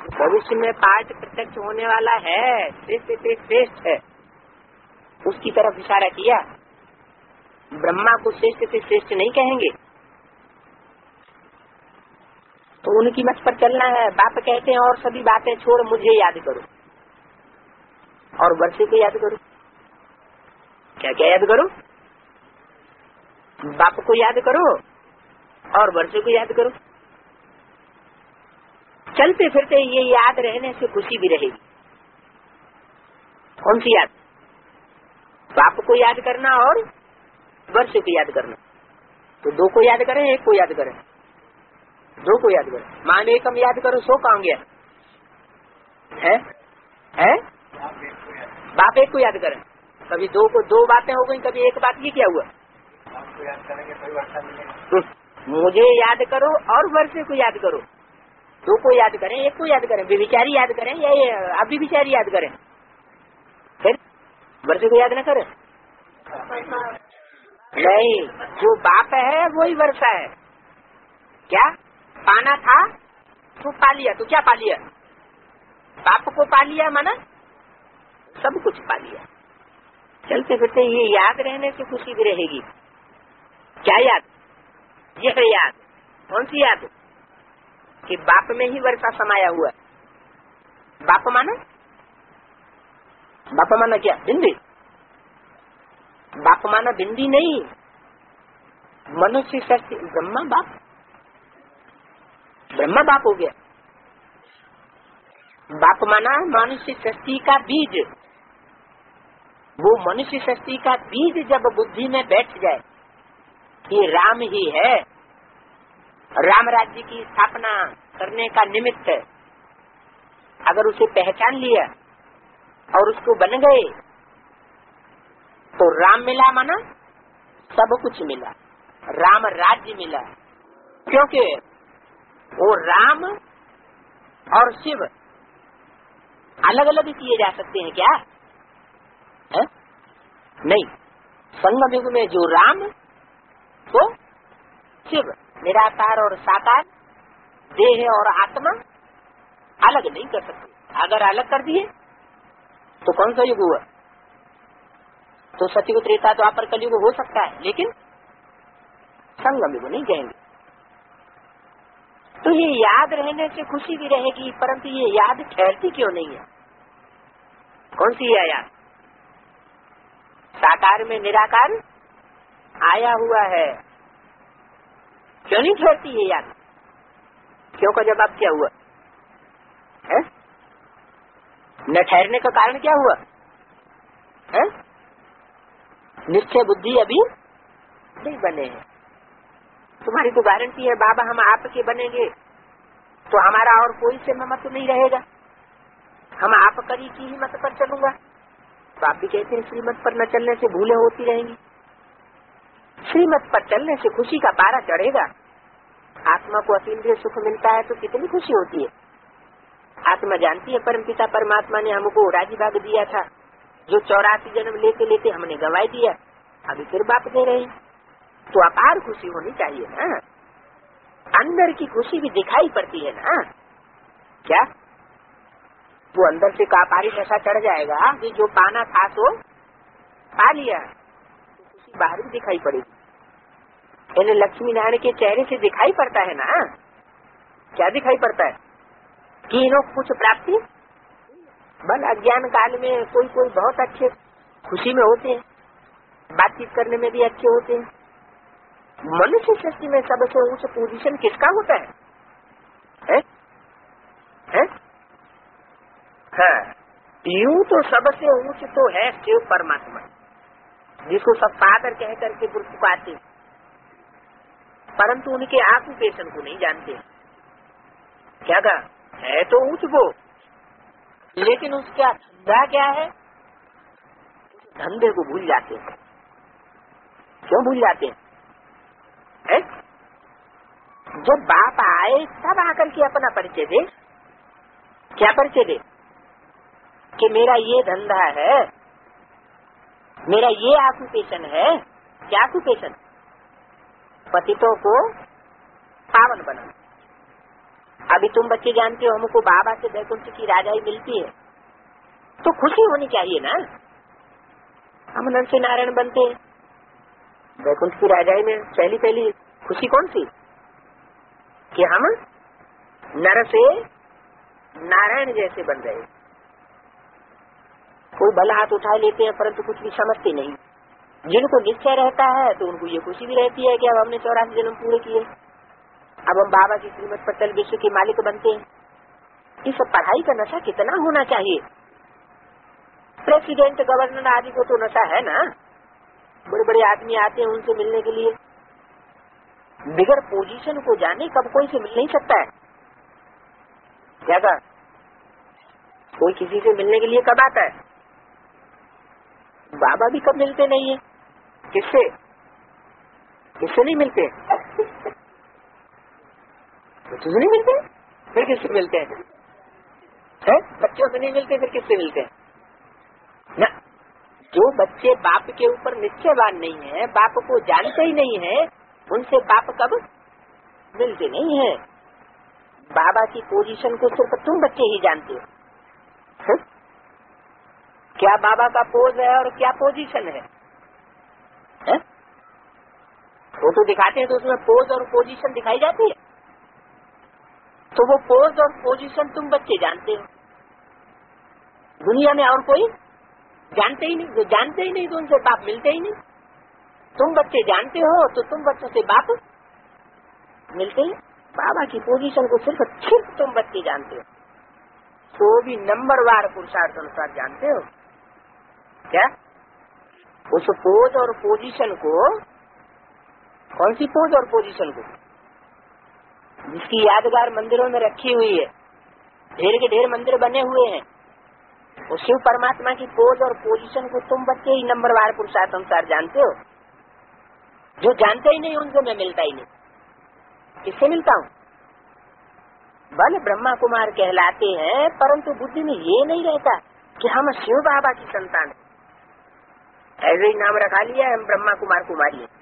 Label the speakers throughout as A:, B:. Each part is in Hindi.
A: भविष्य में पाठ प्रत्यक्ष होने वाला है, श्रेष्ठ से श्रेष्ठ है, उसकी तरफ इशारा किया। ब्रह्मा को श्रेष्ठ से श्रेष्ठ नहीं कहेंगे, तो उनकी मत पर चलना है। बाप कहते हैं और सभी बातें छोड़ मुझे याद करो और वर्षे को याद करो। क्या क्या याद करो? बाप को याद करो और वर्षे को याद करो। चलते फिरते ये याद रहने से खुशी भी रहेगी। कौन सी याद? बाप को याद करना और वर्षे को याद करना। तो दो को याद करें, एक को याद करें? दो को याद करें। मान एकम याद करो, सो कहाँ गया है? बाप एक को याद करें। कभी दो को दो बातें हो गई, कभी एक बात। ये क्या हुआ? मुझे याद करो और वर्षे को याद करो। दो को याद करें, एक को याद करें, विचारी याद करें या अभी विचारी याद करें? फिर वर्षे को याद न करें? नहीं, जो बाप है वही वर्षा है। क्या पाना था तो पा लिया, तो क्या पा लिया? बाप को पा लिया, माना सब कुछ पा लिया। चलते फिरते ये याद रहने से खुशी भी रहेगी। क्या याद? यह याद। कौन सी याद? कि बाप में ही वर्षा समाया हुआ है। बाप माना? बाप माना क्या? बिंदी। बाप माना बिंदी नहीं, मनुष्य शक्ति। ब्रह्मा बाप, ब्रह्मा बाप हो गया। बाप माना मनुष्य सृष्टि का बीज। वो मनुष्य सृष्टि का बीज जब बुद्धि में बैठ जाए कि राम ही है, राम राज्य की स्थापना करने का निमित्त है, अगर उसे पहचान लिया और उसको बन गए तो राम मिला, माना सब कुछ मिला, राम राज्य मिला। क्योंकि वो राम और शिव अलग अलग किए जा सकते हैं क्या? है? नहीं, संगम युग में जो राम तो शिव, निराकार और साकार, देह और आत्मा अलग नहीं कर सकते। अगर अलग कर दिए तो कौन सा युग हुआ? तो सतयुग, त्रेता, द्वापर, कलयुग हो सकता है, लेकिन संगम युग नहीं कहेंगे। तो ये याद रहने से खुशी भी रहेगी, परंतु ये याद ठहरती क्यों नहीं है? कौन सी है याद? साकार में निराकार आया हुआ है, क्यों नहीं ठहरती ये याद? क्यों का जवाब क्या हुआ है? न ठहरने का कारण क्या हुआ है? निश्चय बुद्धि अभी नहीं बने हैं। तुम्हारी तो गारंटी है बाबा हम आपके बनेंगे तो हमारा और कोई से मत नहीं रहेगा, हम आप करी की ही मत पर चलूंगा। तो आप भी कहते हैं श्रीमत पर न चलने से भूलें होती रहेंगी। श्रीमत पर चलने से खुशी का पारा चढ़ेगा। आत्मा को अतीन्द्रिय सुख मिलता है तो कितनी खुशी होती है। आत्मा जानती है परमपिता परमात्मा ने हमको राजी भाग दिया था, जो 84 जन्म लेते लेते हमने गंवाई दिया, अभी फिर बाप दे रहे हैं, तो अपार खुशी होनी चाहिए ना। अंदर की खुशी भी दिखाई पड़ती है ना। क्या वो अंदर से कापारी नशा चढ़ जाएगा कि जो पाना था तो पा लिया, तो खुशी बाहर भी दिखाई पड़ेगी। यानी लक्ष्मी नारायण के चेहरे से दिखाई पड़ता है ना। क्या दिखाई पड़ता है? कि इन्हों कुछ प्राप्ति। बल अज्ञान काल में कोई कोई बहुत अच्छे खुशी में होते हैं, बातचीत करने में भी अच्छे होते हैं। मनुष्य सृष्टि में सबसे ऊंच पोजीशन किसका होता है? है? हाँ, यूं तो सबसे ऊंच तो है शिव परमात्मा, जिसको सब फादर कह करके पुकारते, परंतु उनके ऑक्यूपेशन को नहीं जानते। क्या कहा? है तो ऊंच वो, लेकिन उसका धंधा क्या है? धंधे को भूल जाते हैं। क्यों भूल जाते हैं? जब बाप आए तब आकर के अपना परिचय दे। क्या परिचय दे? कि मेरा ये धंधा है, मेरा ये ऑक्यूपेशन है। क्या ऑक्यूपेशन? पतितों को पावन बनाना, अभी तुम बच्चे जानते हो हमको बाबा से वैकुंठ की राजाई मिलती है तो खुशी होनी चाहिए ना। हम नर से नारायण बनते हैं, वैकुंठ की राजाई में पहली खुशी कौन सी कि हम नर से नारायण जैसे बन रहे। कोई भला हाथ उठा लेते हैं परंतु कुछ भी समझते नहीं। जिनको निश्चय रहता है तो उनको ये खुशी भी रहती है कि अब हमने 84 जन्म पूरे किए, अब हम बाबा की श्रीमत पर चल विश्व के मालिक बनते हैं। इस पढ़ाई का नशा कितना होना चाहिए। प्रेसिडेंट गवर्नर आदि को तो नशा है ना, बड़े बड़े आदमी आते हैं उनसे मिलने के लिए। बिगर पोजीशन को जाने कब कोई से मिल नहीं सकता है। क्या कहा? कोई किसी से मिलने के लिए कब आता है? बाबा भी कब मिलते नहीं है। किससे नहीं मिलते? तुझे नहीं मिलते फिर किससे मिलते हैं? बच्चों से नहीं मिलते फिर किससे मिलते हैं ना। जो बच्चे बाप के ऊपर निश्चयवान नहीं है, बाप को जानते ही नहीं है, उनसे बाप कब मिलते नहीं है। बाबा की पोजीशन को सिर्फ तुम बच्चे ही जानते हो। क्या बाबा का पोज है और क्या पोजीशन है? वो तो दिखाते हैं तो उसमें पोज और पोजीशन दिखाई जाती है। तो वो पोज और पोजीशन तुम बच्चे जानते हो, दुनिया में और कोई जानते ही नहीं। जो जानते ही नहीं तो उनसे बाप मिलते ही नहीं। तुम बच्चे जानते हो तो तुम बच्चों से बाप मिलते ही। बाबा की पोजीशन को सिर्फ तुम बच्चे जानते हो, तो भी नंबरवार पुरुषार्थ अनुसार जानते हो। क्या उस पोज और पोजीशन को, कौन सी पोज और पोजीशन को? जिसकी यादगार मंदिरों में रखी हुई है, ढेर के ढेर मंदिर बने हुए हैं, उस शिव परमात्मा की पोज और पोजीशन को तुम बच्चे ही नंबरवार पुरुषार्थ अनुसार जानते हो। जो जानते ही नहीं उनसे मैं मिलता ही नहीं। किससे मिलता हूँ? बल ब्रह्मा कुमार कहलाते हैं, परंतु बुद्धि में ये नहीं रहता कि हम शिव बाबा की संतान हैं। ऐसे ही नाम रखा लिया हम ब्रह्मा कुमार कुमारी है।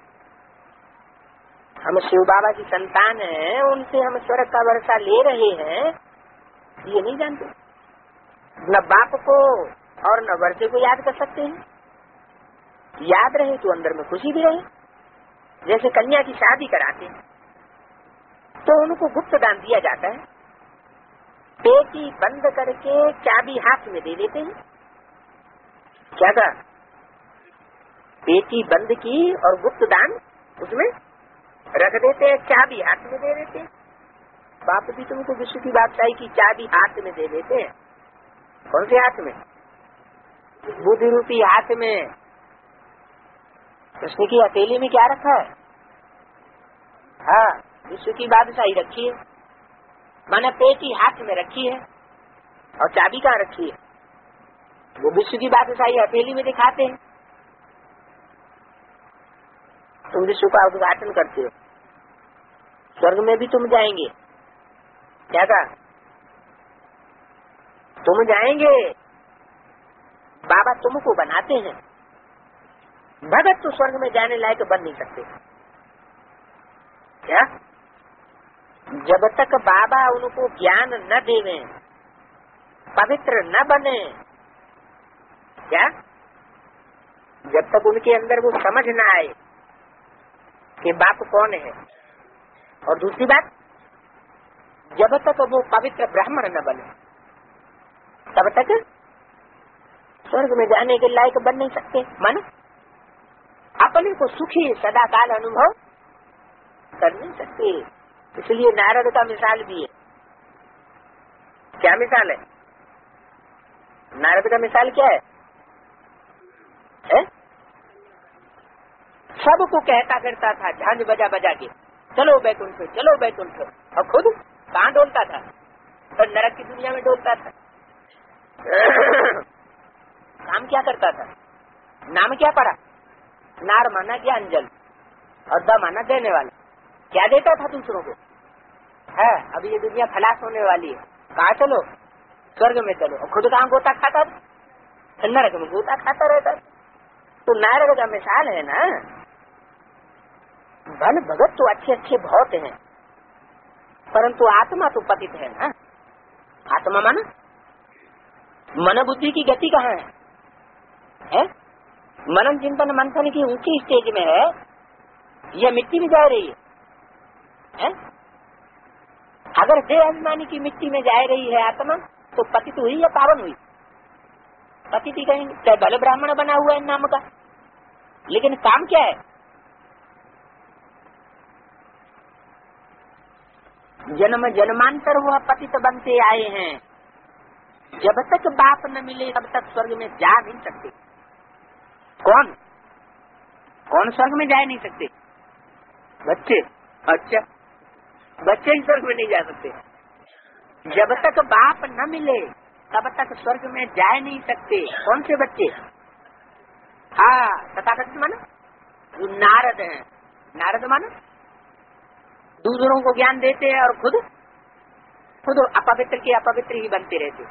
A: हम शिव बाबा की संतान हैं, उनसे हम स्वर्ग का वर्षा ले रहे हैं, ये नहीं जानते। न बाप को और न वर्षे को याद कर सकते हैं। याद रहे तो अंदर में खुशी भी रहे। जैसे कन्या की शादी कराते हैं तो उनको गुप्त दान दिया जाता है, पेटी बंद करके चाबी हाथ में दे देते हैं। क्या था? पेटी बंद की और गुप्त दान उसमें रख देते हैं, चाबी हाथ में दे देते हैं। बाप भी तुमको विश्व की बादशाही की चाबी हाथ में दे देते हैं। कौन से हाथ में? बुद्धि रूपी हाथ में। कृष्ण की हथेली में क्या रखा है? हाँ, विश्व की बादशाही रखी है। माना पेटी हाथ में रखी है और चाबी कहाँ रखी है? वो विश्व की बादशाही हथेली में दिखाते हैं। तुम विश्व का उद्घाटन करते हो, स्वर्ग में भी तुम जाएंगे। क्या कहा? तुम जाएंगे, बाबा तुमको बनाते हैं। भगत तो स्वर्ग में जाने लायक बन नहीं सकते। क्या? जब तक बाबा उनको ज्ञान न देवे, पवित्र न बने, क्या? जब तक उनके अंदर वो समझ न आए कि बाप कौन है, और दूसरी बात जब तक वो पवित्र ब्राह्मण न बने, तब तक स्वर्ग में जाने के लायक बन नहीं सकते। मन अपने को सुखी सदा काल अनुभव कर नहीं सकते। इसलिए नारद का मिसाल भी है। क्या मिसाल है? नारद का मिसाल क्या है? सबको कहता करता था झांझ बजा बजा के, चलो बैकुंठ, चलो बैकुंठ, और खुद कहाँ डोलता था? और नरक की दुनिया में डोलता था। काम क्या करता था? नाम क्या पड़ा? नार माना ज्ञानजल और द माना देने वाला। क्या देता था दूसरों को? है अभी ये दुनिया खलास होने वाली है, कहाँ चलो? स्वर्ग में चलो। और खुद कहाँ गोता खाता था? नरक में गोता खाता रहता। तो नारद का मिसाल है ना। भल भगत तो अच्छे अच्छे बहुत हैं, परंतु आत्मा तो पतित है ना। आत्मा माना मन बुद्धि की गति कहाँ है? मनन चिंतन मंथन की ऊंची स्टेज में है, यह मिट्टी में जा रही है? अगर देह अभिमानी की मिट्टी में जा रही है आत्मा, तो पतित हुई या पावन हुई? पतित ही कहेंगे, चाहे भले ब्राह्मण बना हुआ है नाम का, लेकिन काम क्या है? जन्म जन्मांतर वह पतित बनते आए हैं। जब तक बाप न मिले तब तक स्वर्ग में जा नहीं सकते। कौन कौन स्वर्ग में जा नहीं सकते? बच्चे। अच्छा, बच्चे ही स्वर्ग में नहीं जा सकते। जब तक बाप न मिले तब तक स्वर्ग में जा नहीं सकते। कौन से बच्चे? हाँ, तथागत माना जो नारद हैं। नारद माना दूसरों को ज्ञान देते हैं और खुद अपवित्र के अपवित्र ही बनते रहते।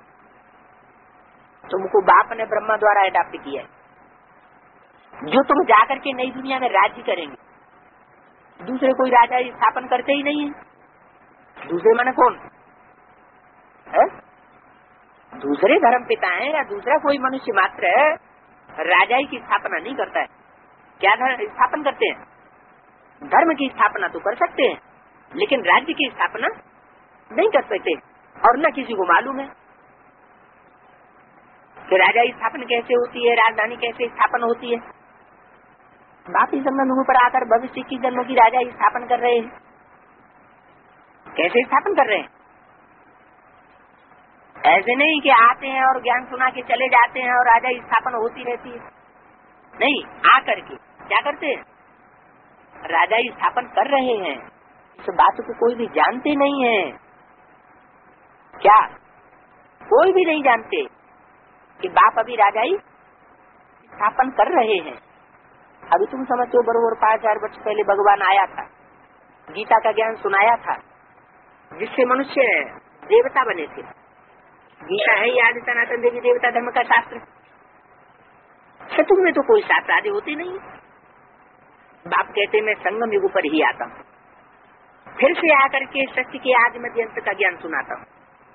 A: तुमको बाप ने ब्रह्मा द्वारा अडॉप्ट किया है। जो तुम जाकर के नई दुनिया में राज्य करेंगे, दूसरे कोई राजा स्थापन करते ही नहीं है। दूसरे माने कौन है? दूसरे धर्म पिता है या दूसरा कोई मनुष्य मात्र है, राजा की स्थापना नहीं करता है। क्या स्थापन करते हैं? धर्म की स्थापना तो कर सकते हैं, लेकिन राज्य की स्थापना नहीं कर सकते। और न किसी को मालूम है कि राजा की स्थापना कैसे होती है, राजधानी कैसे स्थापन होती है। बाप इस जन्म पर आकर भविष्य की जन्म की राजा स्थापन कर रहे हैं। कैसे स्थापन कर रहे हैं? ऐसे नहीं कि आते हैं और ज्ञान सुना के चले जाते हैं और राजा स्थापना होती रहती है। नहीं, आकर के क्या करते हैं? राजा स्थापन कर रहे हैं। इस बात को कोई भी जानते नहीं है। क्या कोई भी नहीं जानते कि बाप अभी राजा स्थापन कर रहे हैं? अभी तुम समझते हो बरोबर 5000 वर्ष पहले भगवान आया था, गीता का ज्ञान सुनाया था, जिससे मनुष्य देवता बने थे। गीता है याद सनातन देवी देवता धर्म का शास्त्र। सतुग में तो कोई शास्त्र आदि होते नहीं। बाप कहते मैं संगम युग पर ही आता हूँ, फिर से आकर के सत्य के आदि मध्य अंत का ज्ञान सुनाता हूँ।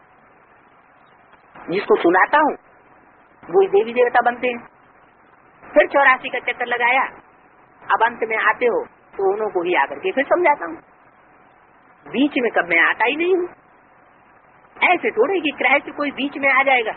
A: जिसको सुनाता हूँ वो देवी देवता बनते हैं। फिर 84 का चक्कर लगाया, अब अंत में आते हो तो उन्हों को ही आकर के फिर समझाता हूँ। बीच में कब मैं आता ही नहीं हूँ। ऐसे थोड़े कि क्राइस्ट कोई बीच में आ जाएगा।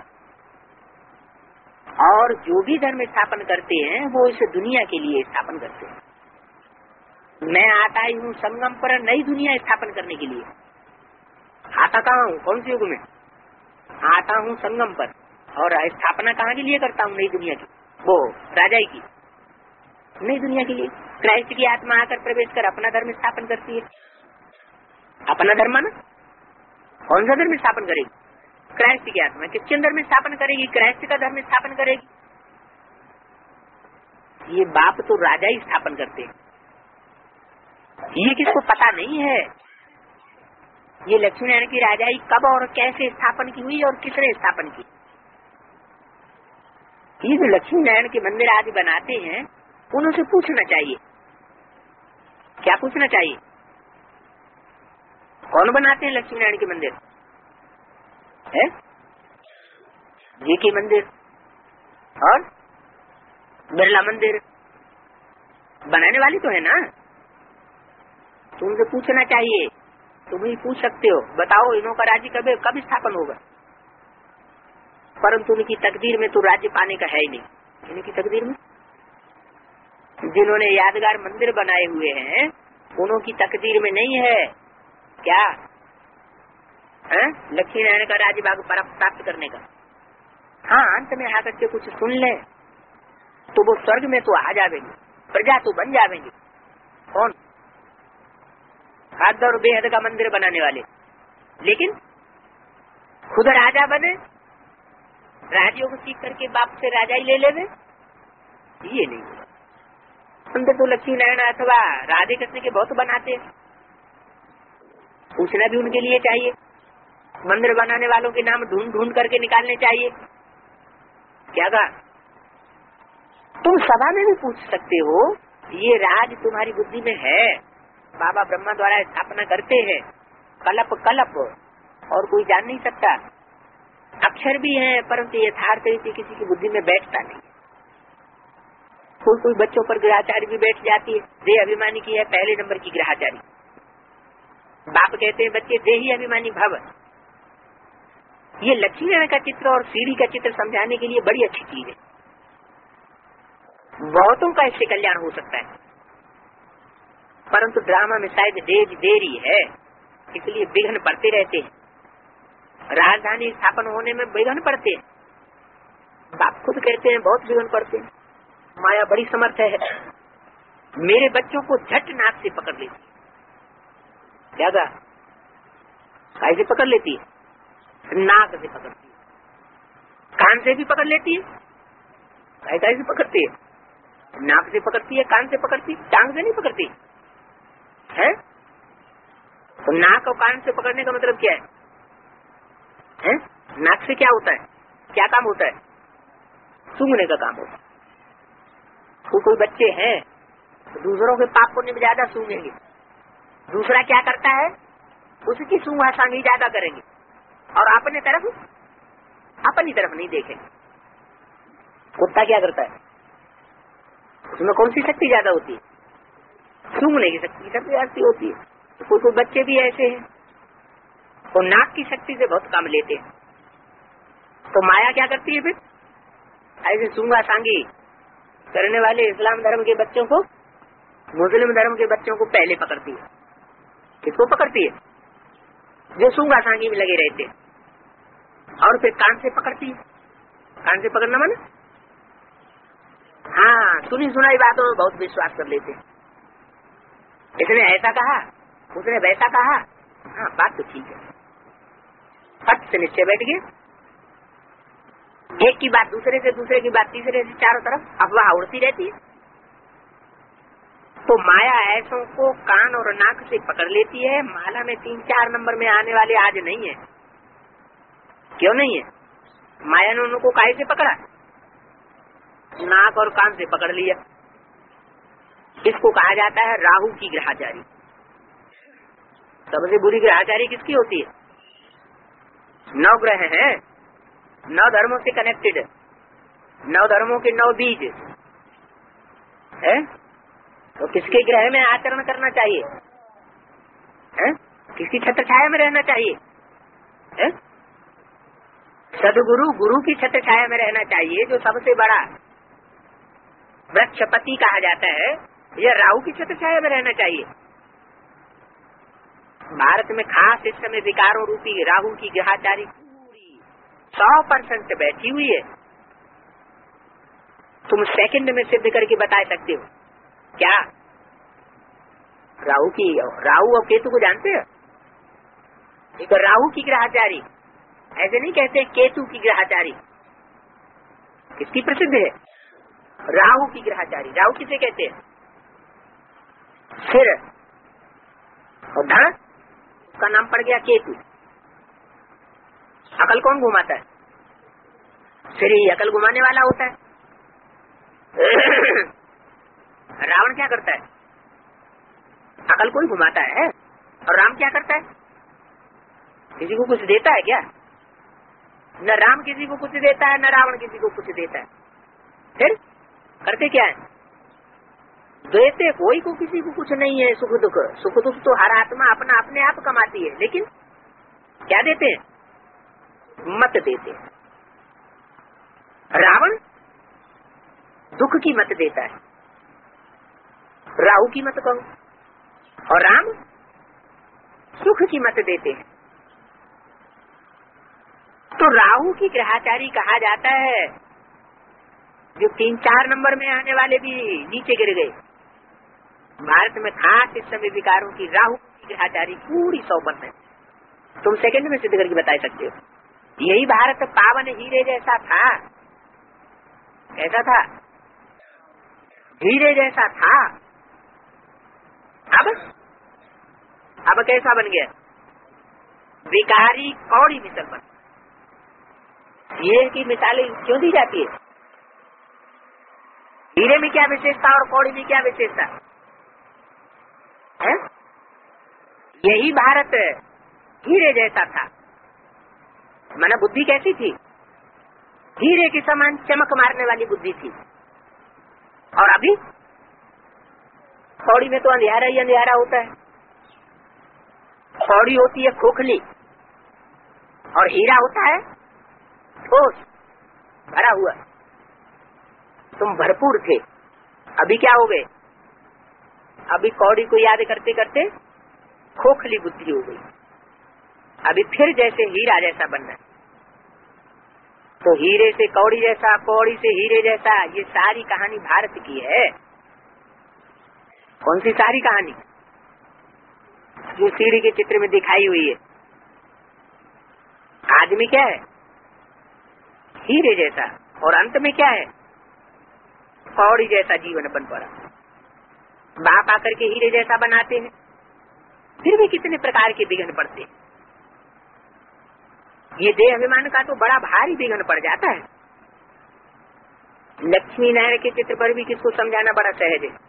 A: और जो भी धर्म स्थापन करते हैं वो इस दुनिया के लिए स्थापन करते हैं। मैं आता ही हूँ संगम पर नई दुनिया स्थापन करने के लिए। आता कहाँ हूँ? कौन से युग में आता हूँ? संगम पर। और स्थापना कहाँ के लिए करता हूँ? नई दुनिया की, वो राजा की नई दुनिया के लिए। क्राइस्ट की आत्मा आकर प्रवेश कर अपना धर्म स्थापन करती है। अपना धर्म ना कौन सा धर्म स्थापन करेगी? क्राइस्ट की आत्मा किसके धर्म स्थापन करेगी? क्राइस्ट का धर्म स्थापन करेगी। ये बाप तो राजा ही स्थापन करते हैं। ये किसको पता नहीं है। ये लक्ष्मी नारायण की राजाई कब और कैसे स्थापन की हुई और किसने स्थापन की। ये जो लक्ष्मी नारायण के मंदिर आदि बनाते हैं उनसे पूछना चाहिए। क्या पूछना चाहिए? कौन बनाते हैं लक्ष्मी नारायण के मंदिर? है जी के मंदिर और बिरला मंदिर बनाने वाली तो है ना। तुमसे पूछना चाहिए। तुम ही पूछ सकते हो, बताओ इन्हों का राज्य कब स्थापन होगा। परंतु उनकी तकदीर में तो राज्य पाने का है ही नहीं। इनकी तकदीर में जिन्होंने यादगार मंदिर बनाए हुए हैं उन्हों की तकदीर में नहीं है क्या लक्ष्मी नारायण का राज्य भाग प्राप्त करने का। हाँ, अंत में आकर के कुछ सुन ले तो वो स्वर्ग में तो आ जाएंगे, प्रजा तो बन जाएंगे। कौन? हद और बेहद का मंदिर बनाने वाले। लेकिन खुद राजा बने, राजयोग सीख करके बाप से राजा ही ले लेवे, ये नहीं। मंदिर तो लक्ष्मी नारायण अथवा राधे कृष्ण के बहुत बनाते हैं। पूछना भी उनके लिए चाहिए। मंदिर बनाने वालों के नाम ढूंढ ढूंढ करके निकालने चाहिए। क्या कहा? तुम सभा में भी पूछ सकते हो। ये राज तुम्हारी बुद्धि में है, बाबा ब्रह्मा द्वारा स्थापना करते हैं, कलप कलप, और कोई जान नहीं सकता। अक्षर भी है परंतु यथार्थ रीति किसी की बुद्धि में बैठता नहीं। कोई बच्चों पर ग्रहाचारी भी बैठ जाती है। देह अभिमानी की है पहले नंबर की ग्रहाचारी। बाप कहते हैं बच्चे देही अभिमानी भव। ये लक्ष्मी नारायण का चित्र और सीढ़ी का चित्र समझाने के लिए बड़ी अच्छी चीज है। बहुतों का इससे कल्याण हो सकता है, परंतु ड्रामा में शायद देरी है, इसलिए विघ्न पड़ते रहते हैं। राजधानी स्थापन होने में विघ्न पड़ते हैं। बाप खुद कहते हैं बहुत विघ्न पड़ते हैं। माया बड़ी समर्थ है, मेरे बच्चों को झट नाक से पकड़ लेती है। क्या कहा? कैसे पकड़ लेती है? नाक से पकड़ती है, कान से भी पकड़ लेती है। कैसे पकड़ती है? नाक से पकड़ती है, कान से पकड़ती है, टांग से नहीं पकड़ती है। तो नाक और कान से पकड़ने का मतलब क्या है? नाक से क्या होता है, क्या काम होता है? सूंघने का काम होता है। कोई बच्चे हैं तो दूसरों के पाप पुण्य में ज्यादा सूंघेंगे, दूसरा क्या करता है उसकी सूंघा सांगी ज्यादा करेंगे, और अपनी तरफ नहीं देखेंगे। कुत्ता क्या करता है? उसमें कौन सी शक्ति ज्यादा होती है? सूंघने की शक्ति सबसे ज्यादा होती है। तो कोई बच्चे भी ऐसे हैं तो नाक की शक्ति से बहुत काम लेते हैं। तो माया क्या करती है फिर? ऐसे सूंघा सांगी करने वाले इस्लाम धर्म के बच्चों को मुस्लिम धर्म के बच्चों को पहले पकड़ती है। किसको पकड़ती है? जो सूंघा सांगी में लगे रहते हैं। और फिर कान से पकड़ती है। कान से पकड़ना माने हाँ, सुनी सुनाई बातों में बहुत विश्वास कर लेते हैं। इसने ऐसा कहा, उसने वैसा कहा, हाँ बात तो ठीक है, फट से निश्चय बैठ गए। एक की बात दूसरे से, दूसरे की बात तीसरे से, चारों तरफ अफवाह उड़ती रहती है। तो माया ऐसों को कान और नाक से पकड़ लेती है। माला में 3-4 नंबर में आने वाले आज नहीं है। क्यों नहीं है? माया ने उनको काहे से पकड़ा? नाक और कान से पकड़ लिया। इसको कहा जाता है राहु की ग्रहाचारी। सबसे बुरी ग्रहाचारी किसकी होती है? 9 ग्रह हैं, 9 धर्मों से कनेक्टेड, 9 धर्मों के 9 बीज है। तो किसके ग्रह में आचरण करना चाहिए है? किसकी छत्र छाया में रहना चाहिए है? सदगुरु गुरु की छत्र छाया में रहना चाहिए, जो सबसे बड़ा वृक्षपति कहा जाता है। यह राहु की छत्र छाया में रहना चाहिए। भारत में खास इस समय विकारों रूपी राहु की ग्रहाचारी पूरी 100% बैठी हुई है। तुम सेकंड में सिद्ध करके बता सकते हो क्या? राहु और केतु को जानते हो? एक राहु की ग्रहाचारी, ऐसे नहीं कहते केतु की ग्रहाचारी। किसकी प्रसिद्ध है? राहु की ग्रहाचारी। राहु किसे कहते हैं? सिर और धड़, उसका नाम पड़ गया केतु। अकल कौन घुमाता है? सिर ही अकल घुमाने वाला होता है। रावण क्या करता है? अकल कोई घुमाता है। और राम क्या करता है? किसी को कुछ देता है क्या? न राम किसी को कुछ देता है, न रावण किसी को कुछ देता है। फिर करते क्या है? देते कोई को किसी को कुछ नहीं है। सुख दुख तो हर आत्मा अपना अपने आप कमाती है, लेकिन क्या देते हैं? मत देते हैं। रावण दुख की मत देता है, राहु की मत कहो, और राम सुख की मत देते हैं। तो राहु की ग्रहाचारी कहा जाता है। जो 3-4 नंबर में आने वाले भी नीचे गिर गए। भारत में खास इस समय विकारों की राहु की ग्रहाचारी पूरी 100%। तुम सेकंड में सिद्ध करके बता सकते हो। यही भारत पावन हीरे जैसा था। कैसा था? हीरे जैसा था। अब कैसा बन गया? विकारी कौड़ी मिसल बन। हीरे की मिसालें क्यों दी जाती है? हीरे में क्या विशेषता और कौड़ी में क्या विशेषता है? यही भारत हीरे जैसा था। माना बुद्धि कैसी थी? हीरे के समान चमक मारने वाली बुद्धि थी। और अभी कौड़ी में तो अंधियारा ही अंधियारा होता है। कौड़ी होती है खोखली और हीरा होता है ठोस भरा हुआ। तुम भरपूर थे, अभी क्या हो गए? अभी कौड़ी को याद करते करते खोखली बुद्धि हो गई। अभी फिर जैसे हीरा जैसा बनना। तो हीरे से कौड़ी जैसा, कौड़ी से हीरे जैसा, ये सारी कहानी भारत की है। कौन सी सारी कहानी? जो सीढ़ी के चित्र में दिखाई हुई है। आदमी क्या है? हीरे जैसा, और अंत में क्या है? कौड़ी जैसा जीवन बन पड़ा। बाप आकर के हीरे जैसा बनाते हैं, फिर भी कितने प्रकार के विघ्न पड़ते हैं। ये देह अभिमान का तो बड़ा भारी विघ्न पड़ जाता है। लक्ष्मी नारायण के चित्र पर भी किसको समझाना बड़ा सहज है।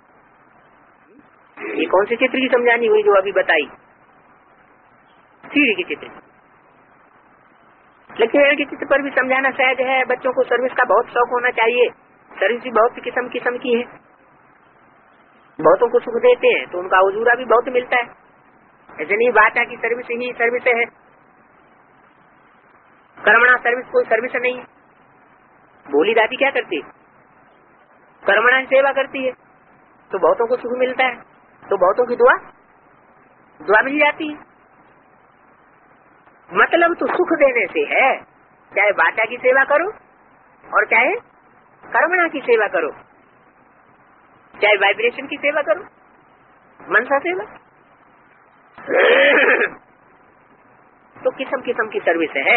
A: ये कौन से चित्र की समझानी हुई जो अभी बताई? सीढ़ी के चित्र। लक्ष्मी नारायण के चित्र पर भी समझाना सहज है। बच्चों को सर्विस का बहुत शौक होना चाहिए। सर्विस भी बहुत किस्म किस्म की है। बहुतों को सुख देते हैं तो उनका उजूरा भी बहुत मिलता है। ऐसे नहीं बात है कि सर्विस ही सर्विस है, कर्मणा सर्विस कोई सर्विस नहीं है। बोली दादी क्या करती है? कर्मणा सेवा करती है तो बहुतों को सुख मिलता है, तो बहुतों की दुआ मिल जाती है। मतलब तो सुख देने से है। चाहे बाटा की सेवा करो और चाहे कर्मणा की सेवा करो, चाहे वाइब्रेशन की सेवा करो, मनसा सेवा। तो किस्म किस्म की सर्विस है।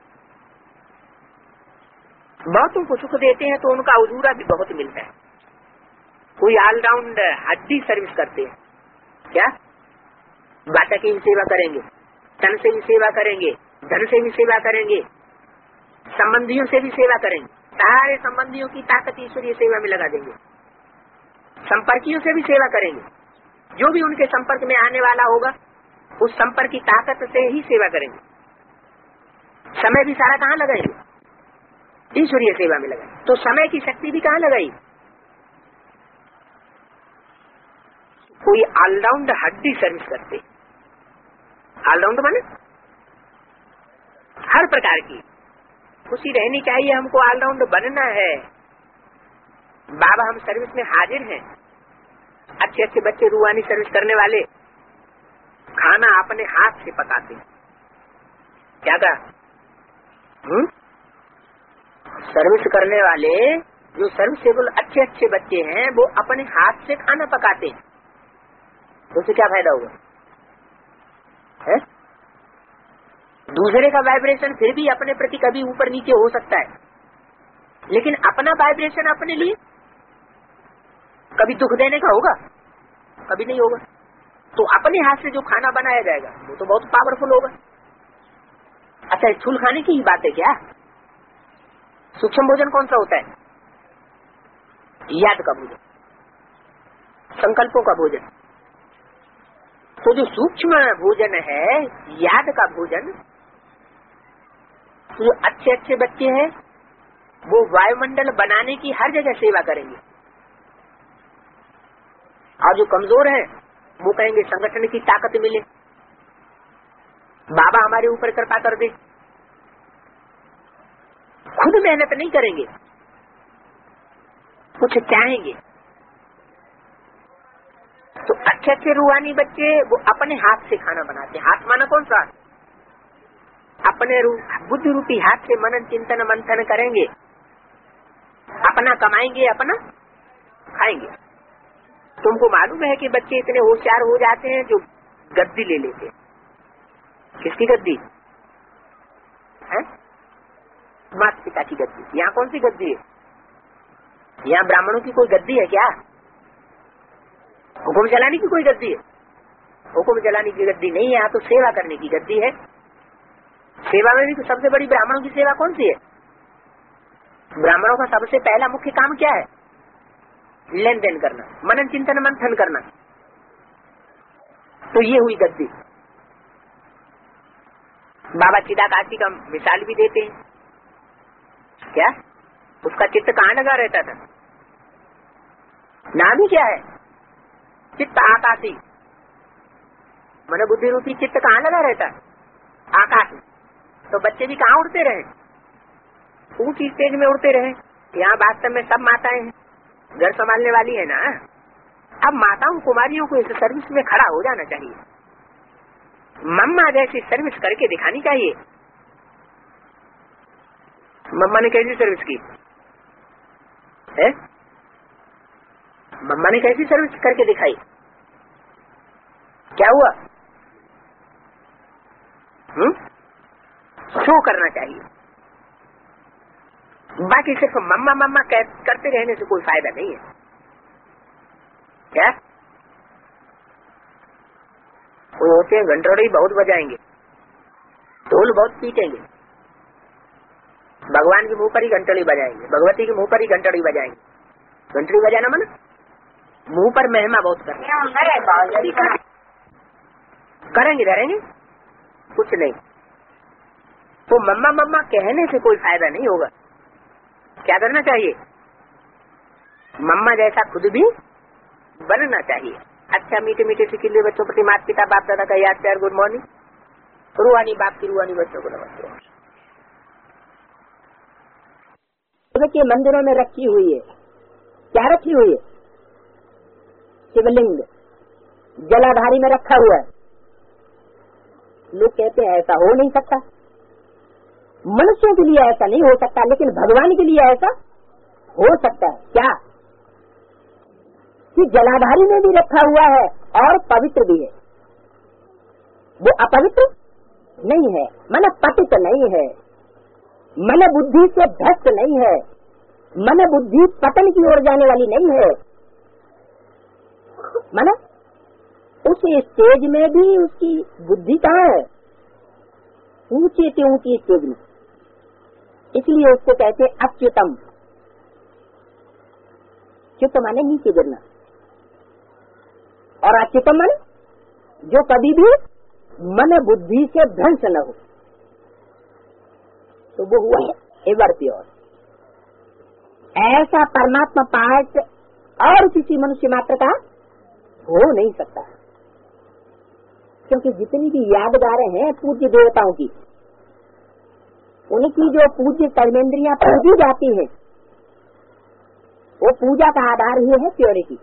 A: बहुतों को सुख देते हैं तो उनका उजूरा भी बहुत मिलता है। कोई ऑलराउंड हड्डी सर्विस करते हैं। क्या? बाटा की भी सेवा करेंगे, तन से भी सेवा करेंगे, धन से भी सेवा करेंगे, संबंधियों से भी सेवा करेंगे। सारे संबंधियों की ताकत ईश्वरीय सेवा में लगा देंगे। संपर्कियों से भी सेवा करेंगे। जो भी उनके संपर्क में आने वाला होगा उस संपर्क की ताकत से ही सेवा करेंगे। समय भी सारा कहाँ लगाएंगे? ईश्वरीय सेवा में लगाएंगे। तो समय की शक्ति भी कहाँ लगाई? कोई ऑलराउंड हड्डी सर्विस करते। ऑलराउंड माने हर प्रकार की खुशी रहनी चाहिए। हमको ऑलराउंड बनना है। बाबा हम सर्विस में हाजिर हैं। अच्छे अच्छे बच्चे रूहानी सर्विस करने वाले खाना अपने हाथ से पकाते। क्या कहा? सर्विस करने वाले जो सर्विसेबल अच्छे अच्छे बच्चे हैं वो अपने हाथ से खाना पकाते हैं। तो उससे क्या फायदा हुआ है? दूसरे का वाइब्रेशन फिर भी अपने प्रति कभी ऊपर नीचे हो सकता है, लेकिन अपना वाइब्रेशन अपने लिए कभी दुख देने का होगा? कभी नहीं होगा। तो अपने हाथ से जो खाना बनाया जाएगा वो तो बहुत पावरफुल होगा। अच्छा, स्थूल खाने की ही बात है क्या? सूक्ष्म भोजन कौन सा होता है? याद का भोजन, संकल्पों का भोजन। तो जो सूक्ष्म भोजन है, याद का भोजन, तो जो अच्छे अच्छे बच्चे हैं वो वायुमंडल बनाने की हर जगह सेवा करेंगे। और जो कमजोर है वो कहेंगे संगठन की ताकत मिले, बाबा हमारे ऊपर कृपा कर दे। खुद मेहनत नहीं करेंगे, कुछ चाहेंगे। तो अच्छे अच्छे रूहानी बच्चे वो अपने हाथ से खाना बनाते। हाथ माना कौन सा? अपने बुद्धि रूपी हाथ से मनन चिंतन मंथन करेंगे, अपना कमाएंगे, अपना खाएंगे। तुमको मालूम है कि बच्चे इतने होशियार हो जाते हैं जो गद्दी ले लेते। किसकी गद्दी है? माता पिता की गद्दी। यहाँ कौन सी गद्दी है? यहाँ ब्राह्मणों की कोई गद्दी है क्या? हुक्म चलाने की कोई गद्दी है? हुक्म चलाने की गद्दी नहीं है। यहाँ तो सेवा करने की गद्दी है। सेवा में भी तो सबसे बड़ी ब्राह्मणों की सेवा कौन सी है? ब्राह्मणों का सबसे पहला मुख्य काम क्या है? लेन देन करना, मनन चिंतन मंथन करना। तो ये हुई गद्दी। बाबा चिदाकाशी का मिसाल भी देते हैं, क्या उसका चित्त कहाँ लगा रहता था? नाम ही क्या है? चित्त आकाशी। मन बुद्धि रूपी चित्त कहाँ लगा रहता है? आकाश में। तो बच्चे भी कहाँ उड़ते रहे? ऊंची स्टेज में उड़ते रहे। यहाँ वास्तव में सब माताएं हैं, घर संभालने वाली है ना। अब माताओं कुमारियों को इस सर्विस में खड़ा हो जाना चाहिए, मम्मा जैसी सर्विस करके दिखानी चाहिए। मम्मा ने कैसी सर्विस की है? मम्मा ने कैसी सर्विस करके दिखाई? क्या हुआ? शो करना चाहिए। बाकी सिर्फ मम्मा मम्मा करते रहने से कोई फायदा नहीं है। क्या कोई होते हैं घंटड़ी बहुत बजाएंगे, ढोल बहुत पीटेंगे, भगवान के मुंह पर ही घंटड़ी बजाएंगे, भगवती के मुंह पर ही घंटड़ी बजाएंगे। घंटड़ी बजाना मन मुंह पर महिमा बहुत करेंगे धरेंगे कुछ नहीं। तो मम्मा मम्मा कहने से कोई फायदा नहीं होगा। क्या करना चाहिए? मम्मा जैसा खुद भी बनना चाहिए। अच्छा मीठे मीठे सिखिले बच्चों प्रति माता पिता बाप दादा का याद प्यार गुड मॉर्निंग। रूहानी बाप की रूहानी बच्चों को नमस्ते। के मंदिरों में रखी हुई है, क्या रखी हुई है? शिवलिंग जलाधारी में रखा हुआ है। लोग कहते हैं ऐसा हो नहीं सकता, मनुष्यों के लिए ऐसा नहीं हो सकता, लेकिन भगवान के लिए ऐसा हो सकता है। क्या कि जलाधारी में भी रखा हुआ है और पवित्र भी है। वो अपवित्र नहीं है, मन पतित नहीं है, मन बुद्धि से भ्रष्ट नहीं है, मन बुद्धि पतन की ओर जाने वाली नहीं है। मन उस स्टेज में भी उसकी बुद्धि कहाँ है? ऊंची से ऊंची स्टेज में। इसलिए उसको कहते हैं अच्युतम। च्युत माने नीचे गिरना, और अच्युतम माने जो कभी भी मन बुद्धि से भ्रंश न हो। तो वो हुआ है एवर प्योर। ऐसा परमात्मा पाठ और किसी मनुष्य मात्र का हो नहीं सकता, क्योंकि जितनी भी यादगारें हैं पूज्य देवताओं की, उनकी जो पूज्य कर्मेंद्रियां पूजी जाती हैं, वो पूजा का आधार ही है प्योरिटी।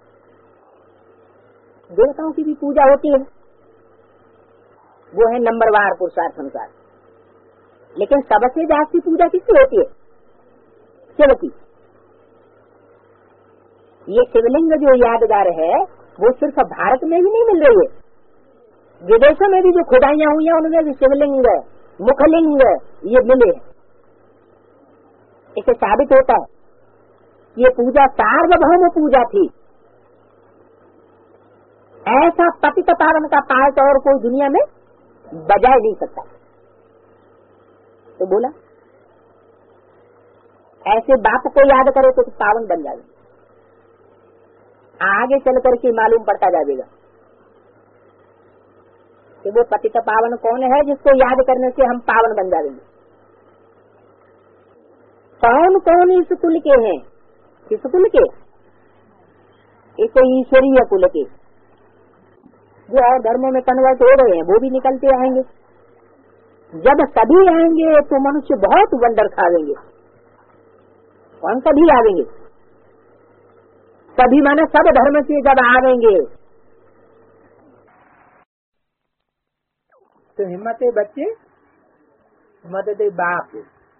A: देवताओं की भी पूजा होती है, वो है नंबरवार पुरुषार्थ अनुसार, लेकिन सबसे ज्यादा पूजा किसकी होती है? शिव की। ये शिवलिंग जो यादगार है वो सिर्फ भारत में ही नहीं मिल रही है, विदेशों में भी जो खुदाइयां हुई हैं उनमें भी शिवलिंग मुखलिंग ये मिले हैं। इससे साबित होता है ये पूजा सार्वभौम पूजा थी। ऐसा पतित पावन का पाठ और कोई दुनिया में बजा नहीं सकता। तो बोला ऐसे बाप को याद करे तो पावन बन जाए। आगे चल करके मालूम पड़ता जाएगा कि वो पतित पावन कौन है जिसको याद करने से हम पावन बन जाएंगे। कौन कौन इस कुल के हैं? किस कुल के? इस ईश्वरीय कुल के। जो और धर्मों में कन्वर्ट हो रहे हैं वो भी निकलते आएंगे। जब सभी आएंगे तो मनुष्य बहुत वंडर खावेंगे। कौन सभी आवेंगे? सभी माने सब धर्म से जब आवेंगे तो हिम्मत है बच्चे, मदद बाप।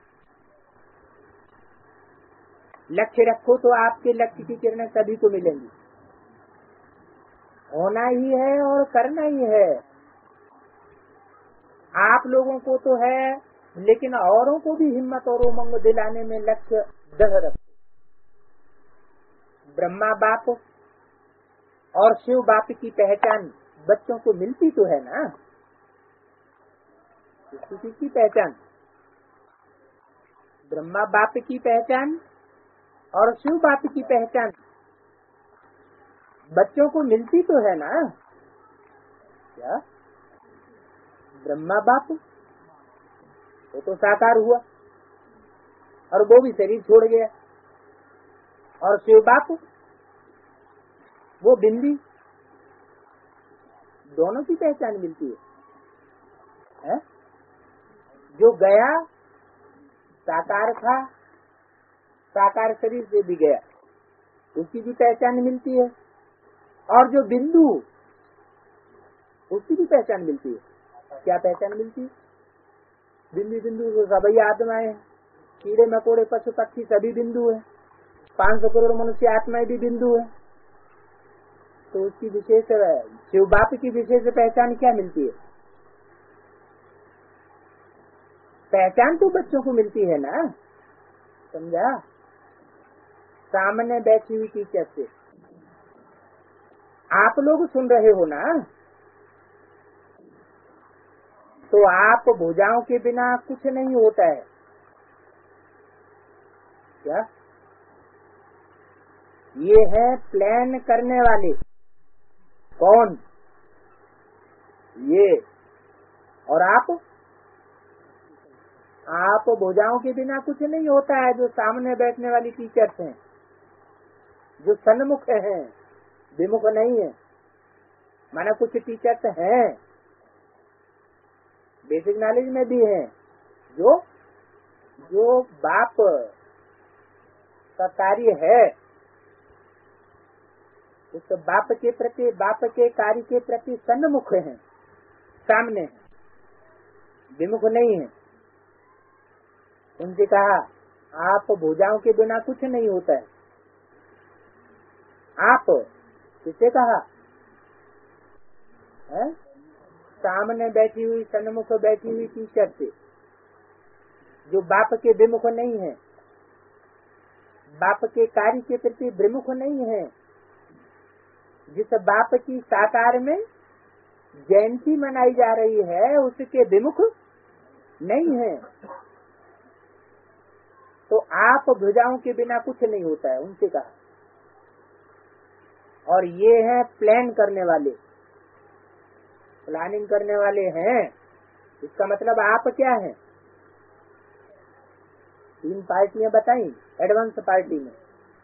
A: लक्ष्य रखो तो आपके लक्ष्य की किरणें सभी को मिलेंगी। होना ही है और करना ही है। आप लोगों को तो है, लेकिन औरों को भी हिम्मत और उमंग दिलाने में लक्ष्य दृढ़ रखो। ब्रह्मा बाप और शिव बाप की पहचान बच्चों को मिलती तो है ना। किसी पहचान, ब्रह्मा बाप की पहचान और शिव बाप की पहचान बच्चों को मिलती तो है ना। क्या ब्रह्मा बाप वो तो साकार हुआ और वो भी शरीर छोड़ गया। और शिव बाप वो बिंदी, दोनों की पहचान मिलती है? जो गया साकार था, साकार शरीर से भी गया, उसकी भी पहचान मिलती है। और जो बिंदु, उसकी भी पहचान मिलती है। क्या पहचान मिलती है? बिंदु बिंदु तो सभी आत्माएं हैं, कीड़े मकोड़े पशु पक्षी सभी बिंदु है, 500 करोड़ मनुष्य आत्माएं भी बिंदु है। तो उसकी विशेष शिव बाप की विशेष पहचान क्या मिलती है? पहचान तो बच्चों को मिलती है ना, समझा? सामने बैठी हुई टीचर से आप लोग सुन रहे हो ना, तो आप भुजाओं के बिना कुछ नहीं होता है क्या? ये है प्लान करने वाले। कौन? ये। और आप भुजाओं के बिना कुछ नहीं होता है। जो सामने बैठने वाली टीचर्स हैं, जो सन्मुख हैं, विमुख नहीं है। माना कुछ टीचर्स हैं, बेसिक नॉलेज में भी हैं, जो बाप का कार्य है, उस बाप के प्रति, बाप के कार्य के प्रति सन्मुख हैं, सामने हैं, विमुख नहीं है। उनसे कहा आप भुजाओं के बिना कुछ नहीं होता है। आप किसे कहा है? सामने बैठी हुई, सन्मुख बैठी हुई टीचर से, जो बाप के विमुख नहीं है, बाप के कार्य के प्रति विमुख नहीं है, जिस बाप की साकार में जयंती मनाई जा रही है, उसके विमुख नहीं है। तो आप भुजाओं के बिना कुछ नहीं होता है, उनसे कहा। और ये है प्लान करने वाले, प्लानिंग करने वाले हैं। इसका मतलब आप क्या हैं? 3 पार्टियां बताई एडवांस पार्टी में।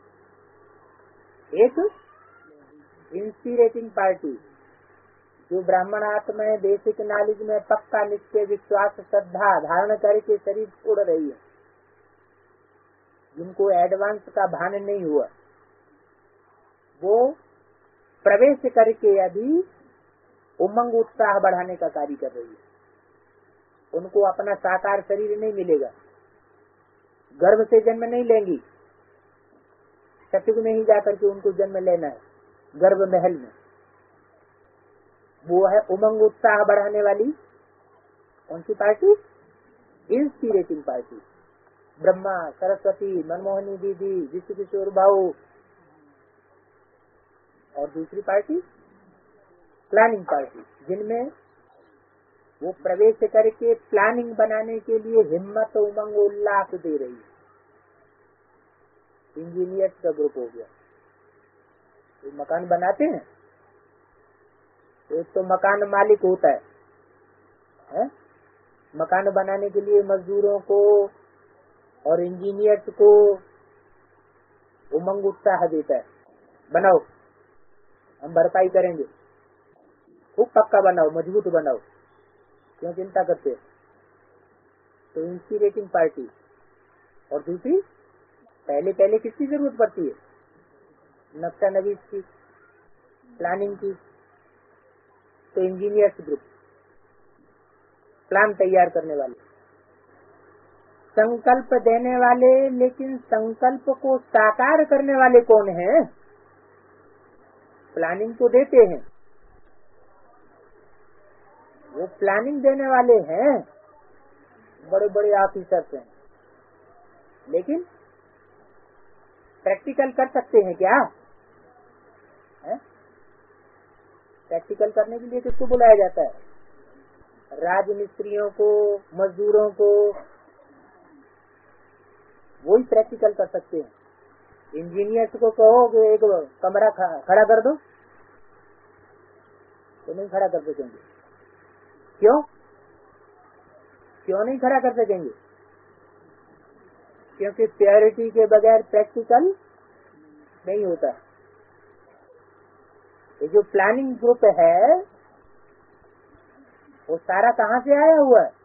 A: एक इंस्पिरेटिंग पार्टी, जो ब्राह्मण आत्मा में बेसिक नॉलेज में पक्का निश्चय विश्वास श्रद्धा धारण करके शरीर छोड़ रही है, जिनको एडवांस का भान नहीं हुआ, वो प्रवेश करके अभी उमंग उत्साह बढ़ाने का कार्य कर रही है। उनको अपना साकार शरीर नहीं मिलेगा, गर्भ से जन्म नहीं लेंगी, सतयुग में ही जाकर के उनको जन्म लेना है, गर्भ महल में। वो है उमंग उत्साह बढ़ाने वाली कौन सी party? Inspirating party. Brahma, Saraswati, Manmohini Didi, Vishwa किशोर भाऊ। और दूसरी पार्टी प्लानिंग पार्टी, जिनमें वो प्रवेश करके प्लानिंग बनाने के लिए हिम्मत, उमंग, उल्लास दे रही है। इंजीनियर्स का ग्रुप हो गया। तो मकान बनाते हैं, एक तो मकान मालिक होता है? मकान बनाने के लिए मजदूरों को और इंजीनियर्स को उमंग उत्साह देता है, बनाओ, हम भरपाई करेंगे, खूब पक्का बनाओ, मजबूत बनाओ, क्यों चिंता करते? तो इंस्पिरेटिंग पार्टी। और दूसरी, पहले किसकी जरूरत पड़ती है? नक्शा नवीस की, प्लानिंग की। तो इंजीनियर्स ग्रुप, प्लान तैयार करने वाले, संकल्प देने वाले। लेकिन संकल्प को साकार करने वाले कौन हैं? प्लानिंग तो देते हैं, वो प्लानिंग देने वाले हैं, बड़े बड़े ऑफिसर्स हैं, लेकिन प्रैक्टिकल कर सकते हैं क्या? प्रैक्टिकल करने के लिए किसको बुलाया जाता है? राजमिस्त्रियों को, मजदूरों को, वही प्रैक्टिकल कर सकते हैं। इंजीनियर्स को कहो कि एक कमरा खड़ा कर दो, तो नहीं खड़ा कर सकेंगे। क्यों? क्यों नहीं खड़ा कर सकेंगे? क्योंकि प्योरिटी के बगैर प्रैक्टिकल नहीं होता। ये जो प्लानिंग ग्रुप है वो सारा कहाँ से आया हुआ है?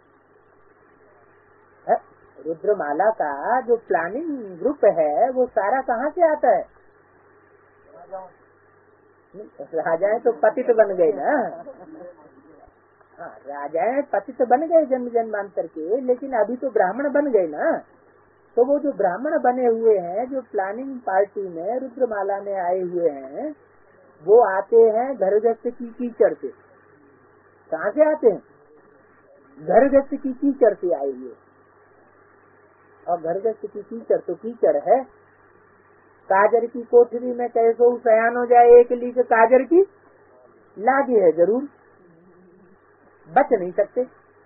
A: रुद्रमाला का जो प्लानिंग ग्रुप है वो सारा कहाँ से आता है? राजाएं तो पतित बन गए ना। हाँ, राजाएं पतित बन गए जन्म जन्मांतर के, लेकिन अभी तो ब्राह्मण बन गए ना। तो वो जो ब्राह्मण बने हुए हैं, जो प्लानिंग पार्टी में रुद्रमाला में आए हुए हैं, वो आते हैं घरगृहस्थ की कीचड़ से। कहाँ से आते हैं? घरगृहस्थ की कीचड़ से आए हुए। और घरगृहस्थ की कीचड़ तो कीचड़ है। काजर की कोठरी में कैसो सयान हो जाए, एक लीक काजर की लागे है जरूर, बच नहीं सकते।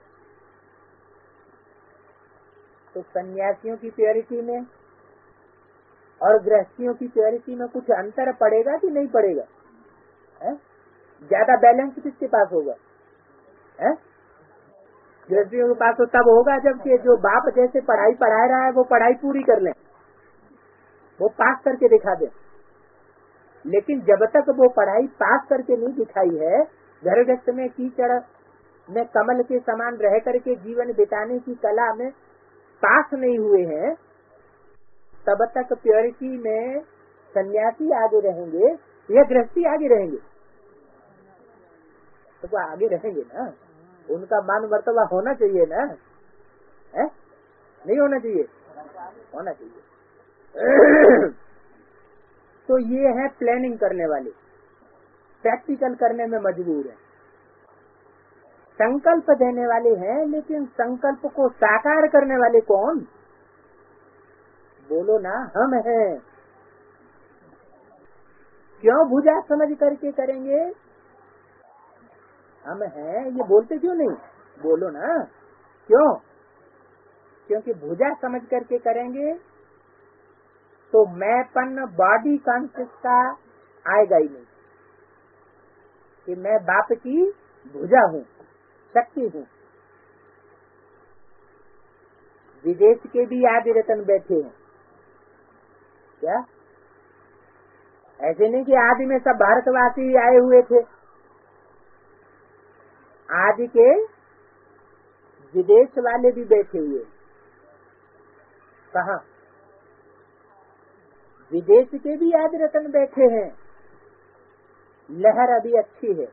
A: तो सन्यासियों की प्योरिटी में और गृहस्थियों की प्योरिटी में कुछ अंतर पड़ेगा कि नहीं पड़ेगा? ज्यादा बैलेंस किसके पास होगा? गृहस्थियों के पास तो तब होगा जबकि जो बाप जैसे पढ़ाई पढ़ा रहा है वो पढ़ाई पूरी कर ले, वो पास करके दिखा दे। लेकिन जब तक वो पढ़ाई पास करके नहीं दिखाई है, घरगृहस्थ में कीचड़ में कमल के समान रह करके जीवन बिताने की कला में पास नहीं हुए हैं, तब तक प्योरिटी में सन्यासी आगे रहेंगे या गृहस्थी आगे रहेंगे? तो वो आगे रहेंगे ना। उनका मान मर्तबा होना चाहिए ना, है? नहीं होना चाहिए? होना चाहिए। तो ये है प्लानिंग करने वाले, प्रैक्टिकल करने में मजबूर है। संकल्प देने वाले हैं, लेकिन संकल्प को साकार करने वाले कौन? बोलो ना, हम हैं। क्यों भुजा समझ करके करेंगे? हम हैं, ये बोलते क्यों नहीं? बोलो ना, क्यों? क्योंकि भुजा समझ करके करेंगे तो मैंपन बॉडी कॉन्शियस का आएगा ही नहीं कि मैं बाप की भुजा हूँ, शक्ति हूँ। विदेश के भी आदि रतन बैठे हैं क्या? ऐसे नहीं कि आदि में सब भारतवासी आए हुए थे। आदि के विदेश वाले भी बैठे हुए। कहाँ? विदेश के भी आदि रतन बैठे हैं। लहर अभी अच्छी है।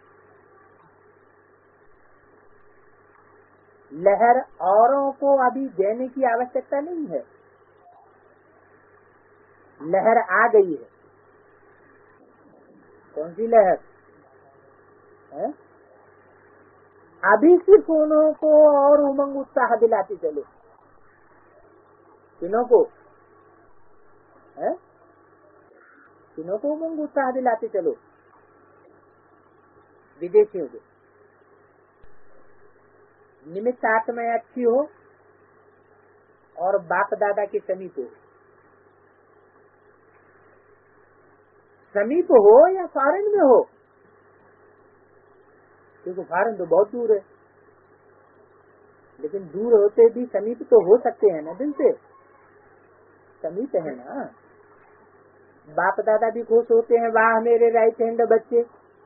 A: लहर औरों को अभी देने की आवश्यकता नहीं है। लहर आ गई है। कौन सी लहर है? अभी सिर्फ उन्हों को और उमंग उत्साह दिलाते चलो। किन्हों को है? किन्हों को उमंग उत्साह दिलाते चलो? विदेशियों को। निमित्त आत्मा अच्छी हो और बाप दादा के समीप हो। समीप हो या फॉरेन में हो, क्योंकि फॉरेन तो बहुत दूर है, लेकिन दूर होते भी समीप तो हो सकते हैं ना। दिल से समीप है ना। बाप दादा भी खुश होते हैं, वाह मेरे राइट हैंड बच्चे।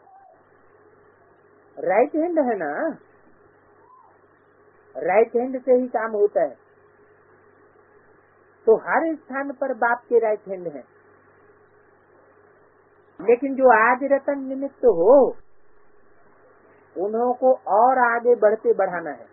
A: राइट हैंड है ना, राइट हैंड से ही काम होता है। तो हर स्थान पर बाप के राइट हैंड है। लेकिन जो आज रतन निमित्त हो, उन्हों को और आगे बढ़ते बढ़ाना है।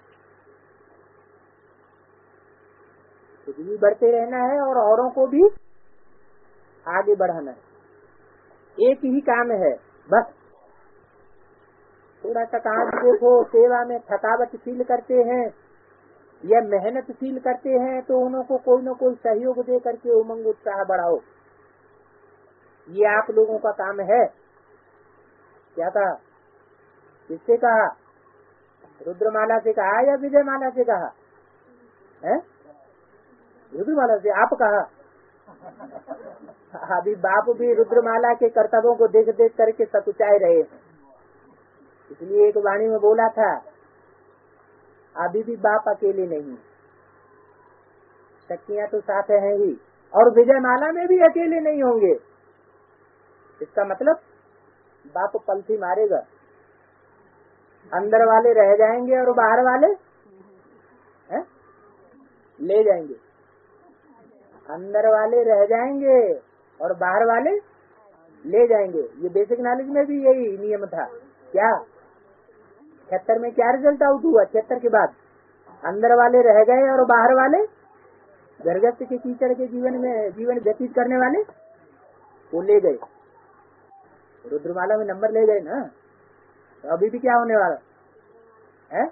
A: खुद भी बढ़ते रहना है और औरों को भी आगे बढ़ाना है। एक ही काम है बस। थोड़ा सा काम देखो, सेवा में थकावट फील करते हैं या मेहनत फील करते हैं, तो उन्हों को कोई न कोई सहयोग दे करके उमंग उत्साह बढ़ाओ। ये आप लोगों का काम है। क्या कहा? किससे कहा? रुद्रमाला से कहा या विजयमाला से कहा? है रुद्रमाला से। आप कहा? अभी बाप भी रुद्रमाला के कर्तव्यों को देख देख करके सकुचाए रहे हैं। इसलिए एक वाणी में बोला था
B: अभी भी बाप अकेले नहीं, शक्तियाँ तो साथ हैं ही, और विजयमाला में भी अकेले नहीं होंगे। इसका मतलब बाप पलथी मारेगा, अंदर वाले रह जाएंगे और बाहर वाले ले जाएंगे। अंदर वाले रह जाएंगे और बाहर वाले ले जाएंगे। ये बेसिक नॉलेज में भी यही नियम था। क्या 76 में क्या रिजल्ट आउट हुआ? 76 के बाद अंदर वाले रह गए और बाहर वाले गर्गस्थ के कीचड़ के जीवन व्यतीत करने वाले वो ले गए। रुद्रमाला में नंबर ले गए ना, तो अभी भी क्या होने वाला है?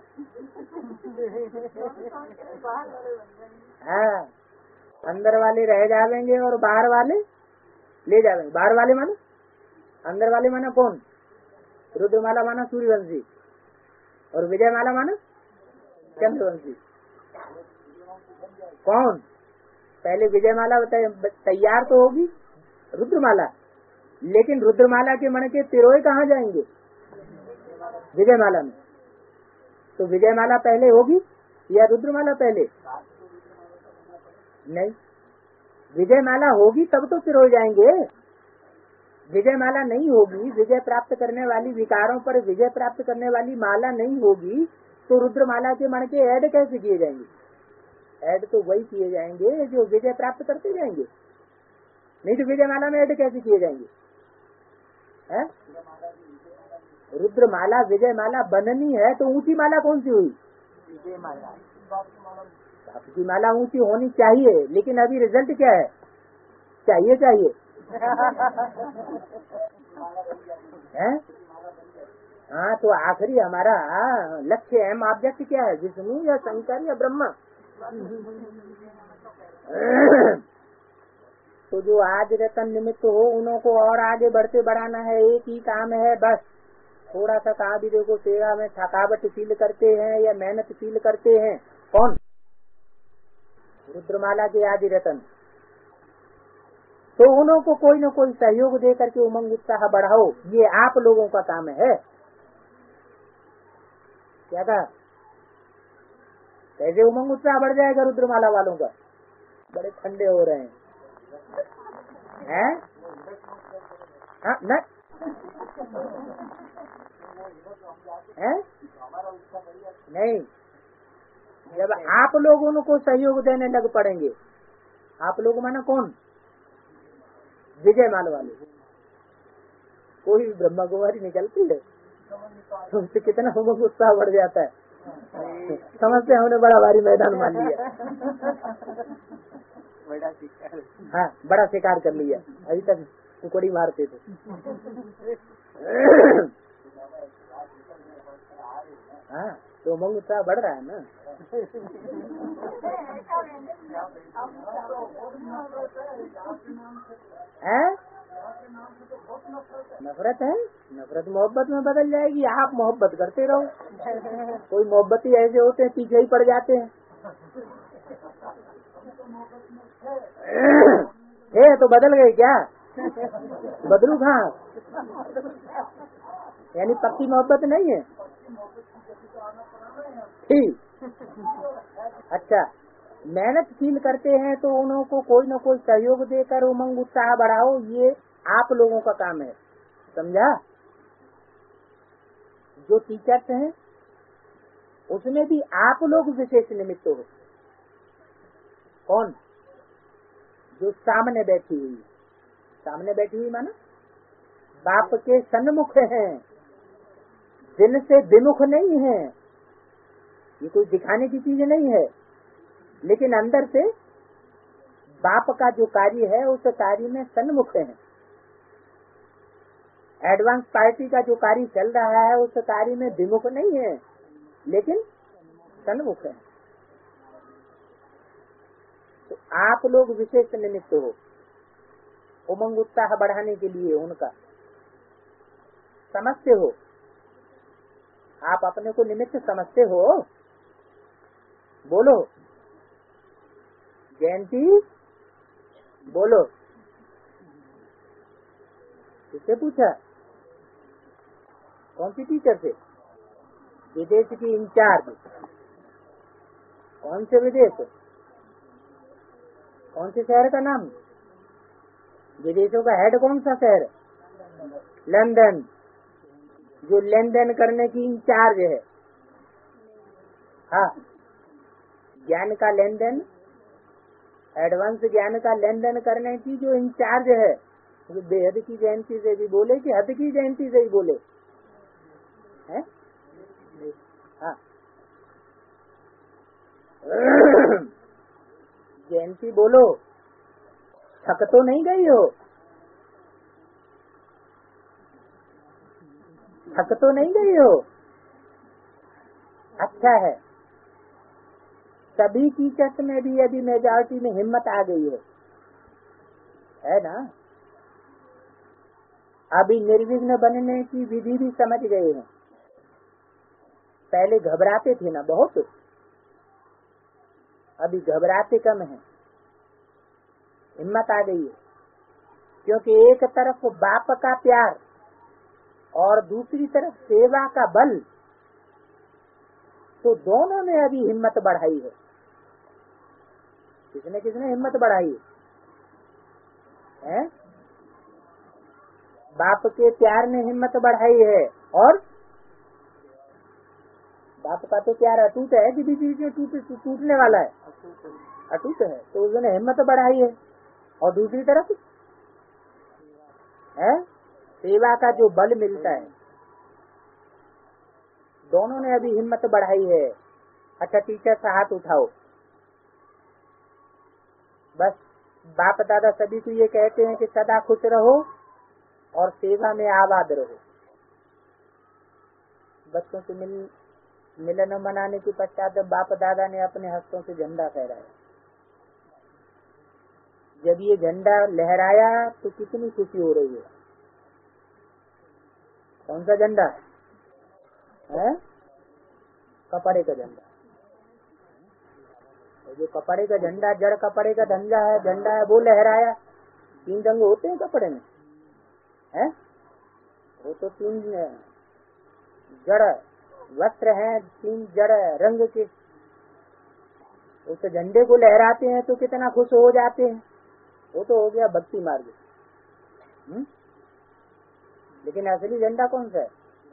B: हाँ, अंदर वाले रह जाएंगे और बाहर वाले ले जाएंगे। बाहर वाले माना, अंदर वाले माना कौन? रुद्रमाला माना सूर्यवंशी और विजयमाला माना चंद्रवंशी। कौन? पहले विजयमाला तैयार तो होगी रुद्रमाला, लेकिन रुद्रमाला के मन के तिरोए कहाँ जाएंगे? विजयमाला में। तो विजयमाला पहले होगी या रुद्रमाला पहले? नहीं, विजयमाला होगी तब तो तिरोए जाएंगे। विजयमाला नहीं होगी, विजय प्राप्त करने वाली विकारों पर विजय प्राप्त करने वाली माला नहीं होगी, तो रुद्रमाला के मन के ऐड कैसे किए जाएंगे? ऐड तो वही किए जाएंगे जो विजय प्राप्त करते जाएंगे, नहीं तो विजयमाला में ऐड कैसे किए जाएंगे? है? रुद्रमाला विजयमाला बननी है तो ऊंची माला कौन सी हुई? विजयमाला। बाप की माला ऊंची होनी चाहिए, लेकिन अभी रिजल्ट क्या है? चाहिए हैं? हाँ, तो आखिरी हमारा लक्ष्य है, ऑब्जेक्ट क्या है? विष्णु या शंकर या ब्रह्मा? तो जो आज रतन निमित्त हो उन्हों को और आगे बढ़ते बढ़ाना है, एक ही काम है बस। थोड़ा सा कहा भी देखो सेवा में थकावट फील करते हैं या मेहनत फील करते हैं, कौन? रुद्रमाला के आदि रतन। तो उन्हों को कोई न कोई सहयोग दे करके उमंग उत्साह बढ़ाओ, ये आप लोगों का काम है। क्या कहा? कैसे उमंग उत्साह बढ़ जाएगा रुद्रमाला वालों का? बड़े ठंडे हो रहे हैं? हाँ, न है? नहीं, जब आप लोग उनको सहयोग देने लग पड़ेंगे, आप लोग माना कौन? विजयमाला वाले। कोई भी ब्रह्मा कुमारी निकलती है तुमसे कितना उमंग उत्साह बढ़ जाता है। समझते हमने बड़ा भारी मैदान मान लिया, हाँ बड़ा शिकार कर लिया। अभी तक कुकड़ी मारते थे। हाँ, तो उमंग उत्साह बढ़ रहा है ना। है? नफरत है? नफरत मोहब्बत में बदल जाएगी। आप मोहब्बत करते रहो। कोई मोहब्बती ऐसे होते हैं पीछे ही पड़ जाते हैं। तो बदल गए क्या? बदलू कहाँ? यानी पक्की मोहब्बत नहीं है। ठीक, अच्छा, मेहनत फील करते हैं तो उन्हों को कोई न कोई सहयोग देकर उमंग उत्साह बढ़ाओ, ये आप लोगों का काम है। समझा? जो टीचर्स हैं उसमें भी आप लोग विशेष निमित्त हो। कौन? जो सामने बैठी हुई, सामने बैठी हुई माना बाप के सन्मुख हैं, दिल से विमुख नहीं है। ये कोई दिखाने की चीज नहीं है, लेकिन अंदर से बाप का जो कार्य है उस कार्य में सन्मुख है। एडवांस पार्टी का जो कार्य चल रहा है उस कार्य में विमुख नहीं है, लेकिन सन्मुख है। तो आप लोग विशेष निमित्त हो उमंग उत्साह बढ़ाने के लिए, उनका समझते हो। आप अपने को निमित्त समझते हो? बोलो जयंती, बोलो। किससे पूछा? कौन सी टीचर से? विदेश की इंचार्ज। कौन से विदेश, कौन से शहर का नाम? विदेशों का हेड कौन सा शहर? लंदन, जो लेन देन करने की इंचार्ज है। हाँ, ज्ञान का लेन देन, एडवांस ज्ञान का लेन देन करने की जो इंचार्ज है, तो बेहद की जयंती से भी बोले कि हद की जयंती से ही बोले हैं? हाँ जयंती बोलो, थक तो नहीं गई हो? थक तो नहीं गई हो? अच्छा है। सभी टीचर्स में भी यदि मेजॉरिटी में हिम्मत आ गई है ना? अभी निर्विघ्न बनने की विधि भी समझ गए हैं। पहले घबराते थे ना बहुत, अभी घबराते कम हैं, हिम्मत आ गई है। क्योंकि एक तरफ बाप का प्यार और दूसरी तरफ सेवा का बल, तो दोनों ने अभी हिम्मत बढ़ाई है। किसने किसने हिम्मत बढ़ाई है? बाप के प्यार ने हिम्मत बढ़ाई है, और बाप का तो प्यार अटूट है कि बीच में टूटने वाला है, अटूट है, तो उसने हिम्मत बढ़ाई है। और दूसरी तरफ है सेवा का जो बल मिलता है, दोनों ने अभी हिम्मत बढ़ाई है। अच्छा टीचर से हाथ उठाओ। बस बाप दादा सभी को ये कहते हैं कि सदा खुश रहो और सेवा में आबाद रहो। बच्चों से मिलन मनाने के पश्चात बाप दादा ने अपने हस्तों से झंडा फहराया। जब ये झंडा लहराया तो कितनी खुशी हो रही है। कौन सा झंडा है? कपड़े का झंडा। जो कपड़े का झंडा, जड़ कपड़े का झंडा है, वो लहराया। 3 रंग होते हैं कपड़े में, है? वो तो 3 जड़ वस्त्र हैं, 3 जड़ रंग के। उस झंडे को लहराते हैं तो कितना खुश हो जाते हैं। वो तो हो गया भक्ति मार्ग। लेकिन असली झंडा कौन सा है?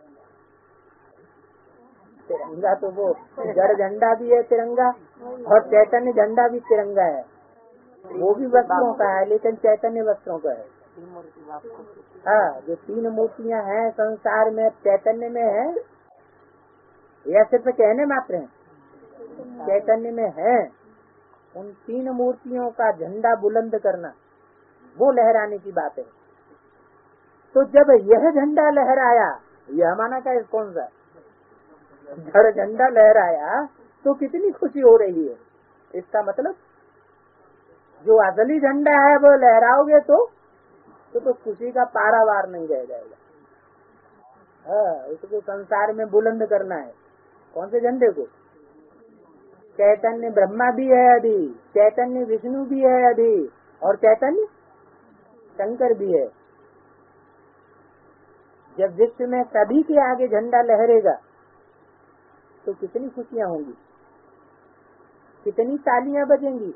B: तिरंगा। तो वो जड़ झंडा भी है तिरंगा, और चैतन्य झंडा भी तिरंगा है। वो भी वस्त्रों का है, लेकिन चैतन्य वस्त्रों का है। हाँ, जो 3 मूर्तियां हैं संसार में, चैतन्य में है या सिर्फ कहने मात्र हैं? चैतन्य में है। उन 3 मूर्तियों का झंडा बुलंद करना, वो लहराने की बात है। तो जब यह झंडा लहराया, यह माना का कौन सा जड़ झंडा लहराया, तो कितनी खुशी हो रही है। इसका मतलब जो असली झंडा है वो लहराओगे तो खुशी का पारावार नहीं रह जाएगा। हाँ, उसको संसार में बुलंद करना है। कौन से झंडे को? चैतन्य ब्रह्मा भी है अभी, चैतन्य विष्णु भी है अभी, और चैतन्य शंकर भी है। जब विश्व में सभी के आगे झंडा लहरेगा तो कितनी खुशियां होंगी, कितनी तालियां बजेंगी।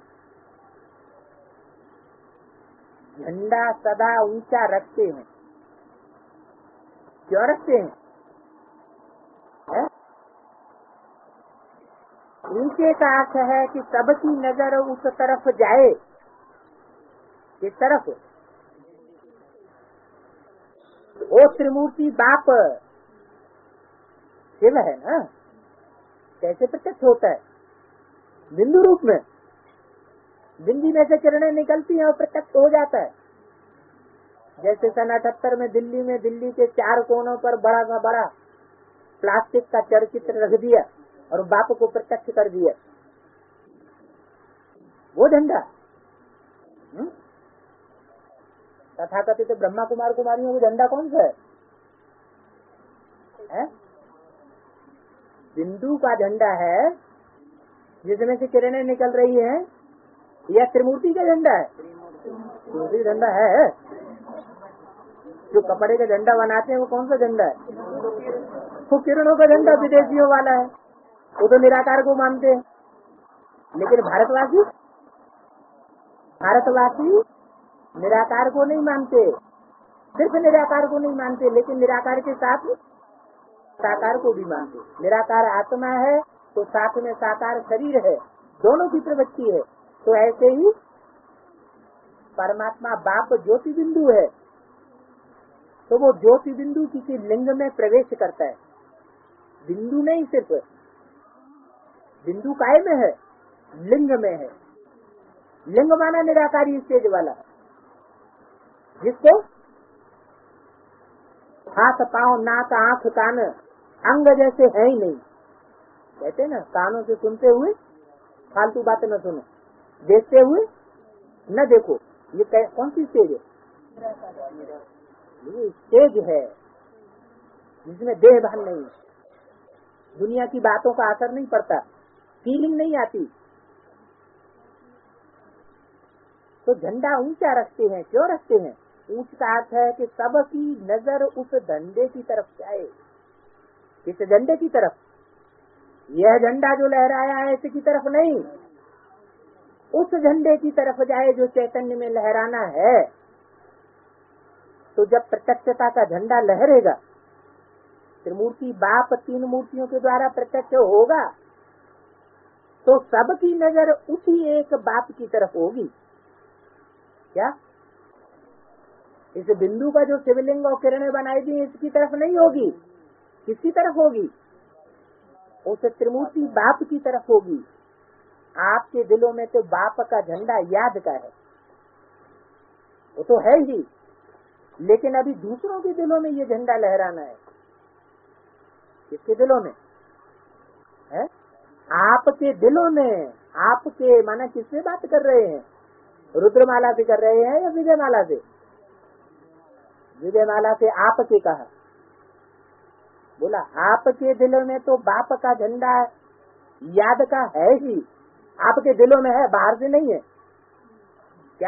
B: झंडा सदा ऊंचा रखते हैं। क्यों रखते हैं? ऊंचे का अर्थ है कि सबकी नजर उस तरफ जाए। किस तरफ? वो त्रिमूर्ति बाप शिव है ना, कैसे प्रत्यक्ष होता है? बिंदु रूप में। बिंदी में से किरणें निकलती हैं और प्रत्यक्ष हो जाता है। जैसे सन 78 में दिल्ली के 4 कोनों पर बड़ा सा बड़ा प्लास्टिक का चलचित्र रख दिया और बाप को प्रत्यक्ष कर दिया। वो झंडा तथाकथित ब्रह्मा कुमार कुमारियों का झंडा कौन सा है? बिंदु का झंडा है जिसमें से किरणें निकल रही हैं, या त्रिमूर्ति का झंडा है? त्रिमूर्ति झंडा है। जो कपड़े का झंडा बनाते हैं वो कौन सा झंडा है? वो किरणों का झंडा विदेशियों वाला है। वो तो निराकार को मानते हैं। लेकिन भारतवासी निराकार को नहीं मानते, सिर्फ निराकार को नहीं मानते, लेकिन निराकार के साथ साकार को भी मानते। निराकार आत्मा है तो साथ में साकार शरीर है, दोनों की प्रवृत्ति है। तो ऐसे ही परमात्मा बाप ज्योति बिंदु है, तो वो ज्योति बिंदु किसी लिंग में प्रवेश करता है। बिंदु नहीं, सिर्फ बिंदु काय में है, लिंग में है। लिंग माना निराकारी स्टेज वाला, जिसको हाथ पांव नाक आंख कान अंग जैसे है ही नहीं। कहते ना, कानों से सुनते हुए फालतू बातें न सुनो, देखते हुए न देखो। ये कौन सी स्टेज है? ये स्टेज है जिसमें देह भान नहीं, दुनिया की बातों का असर नहीं पड़ता, फीलिंग नहीं आती। तो झंडा ऊंचा रखते हैं। क्यों रखते हैं? ऊंच का अर्थ है कि सबकी नजर उस झंडे की तरफ जाए। किस झंडे की तरफ? यह झंडा जो लहराया है इसकी तरफ नहीं, उस झंडे की तरफ जाए जो चैतन्य में लहराना है। तो जब प्रत्यक्षता का झंडा लहरेगा, त्रिमूर्ति बाप तीन मूर्तियों के द्वारा प्रत्यक्ष होगा, तो सबकी नजर उसी एक बाप की तरफ होगी। क्या इस बिंदु का जो शिवलिंग और किरणें बनाई दी इसकी तरफ नहीं होगी? किसकी तरफ होगी? उस त्रिमूर्ति बाप की तरफ होगी। आपके दिलों में तो बाप का झंडा याद का है, वो तो है ही, लेकिन अभी दूसरों के दिलों में ये झंडा लहराना है। किसके दिलों में है? आपके दिलों में। आपके माना किससे बात कर रहे हैं? रुद्रमाला से कर रहे हैं या विजयमाला से? विजयमाला से आपके कहा, बोला आपके दिलों में तो बाप का झंडा याद का है ही, आपके दिलों में है, बाहर से नहीं है। क्या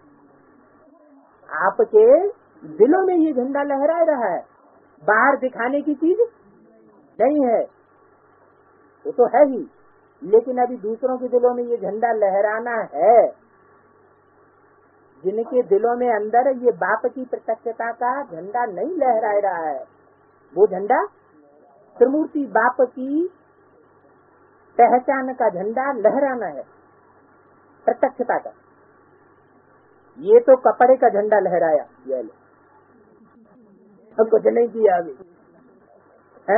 B: आपके दिलों में ये झंडा लहरा रहा है, बाहर दिखाने की चीज नहीं है, वो तो है ही, लेकिन अभी दूसरों के दिलों में ये झंडा लहराना है। जिनके दिलों में अंदर ये बाप की प्रत्यक्षता का झंडा नहीं लहरा रहा है, वो झंडा त्रिमूर्ति बाप की पहचान का झंडा लहराना है, प्रत्यक्षता का। ये तो कपड़े का झंडा लहराया, ये कुछ नहीं किया अभी है।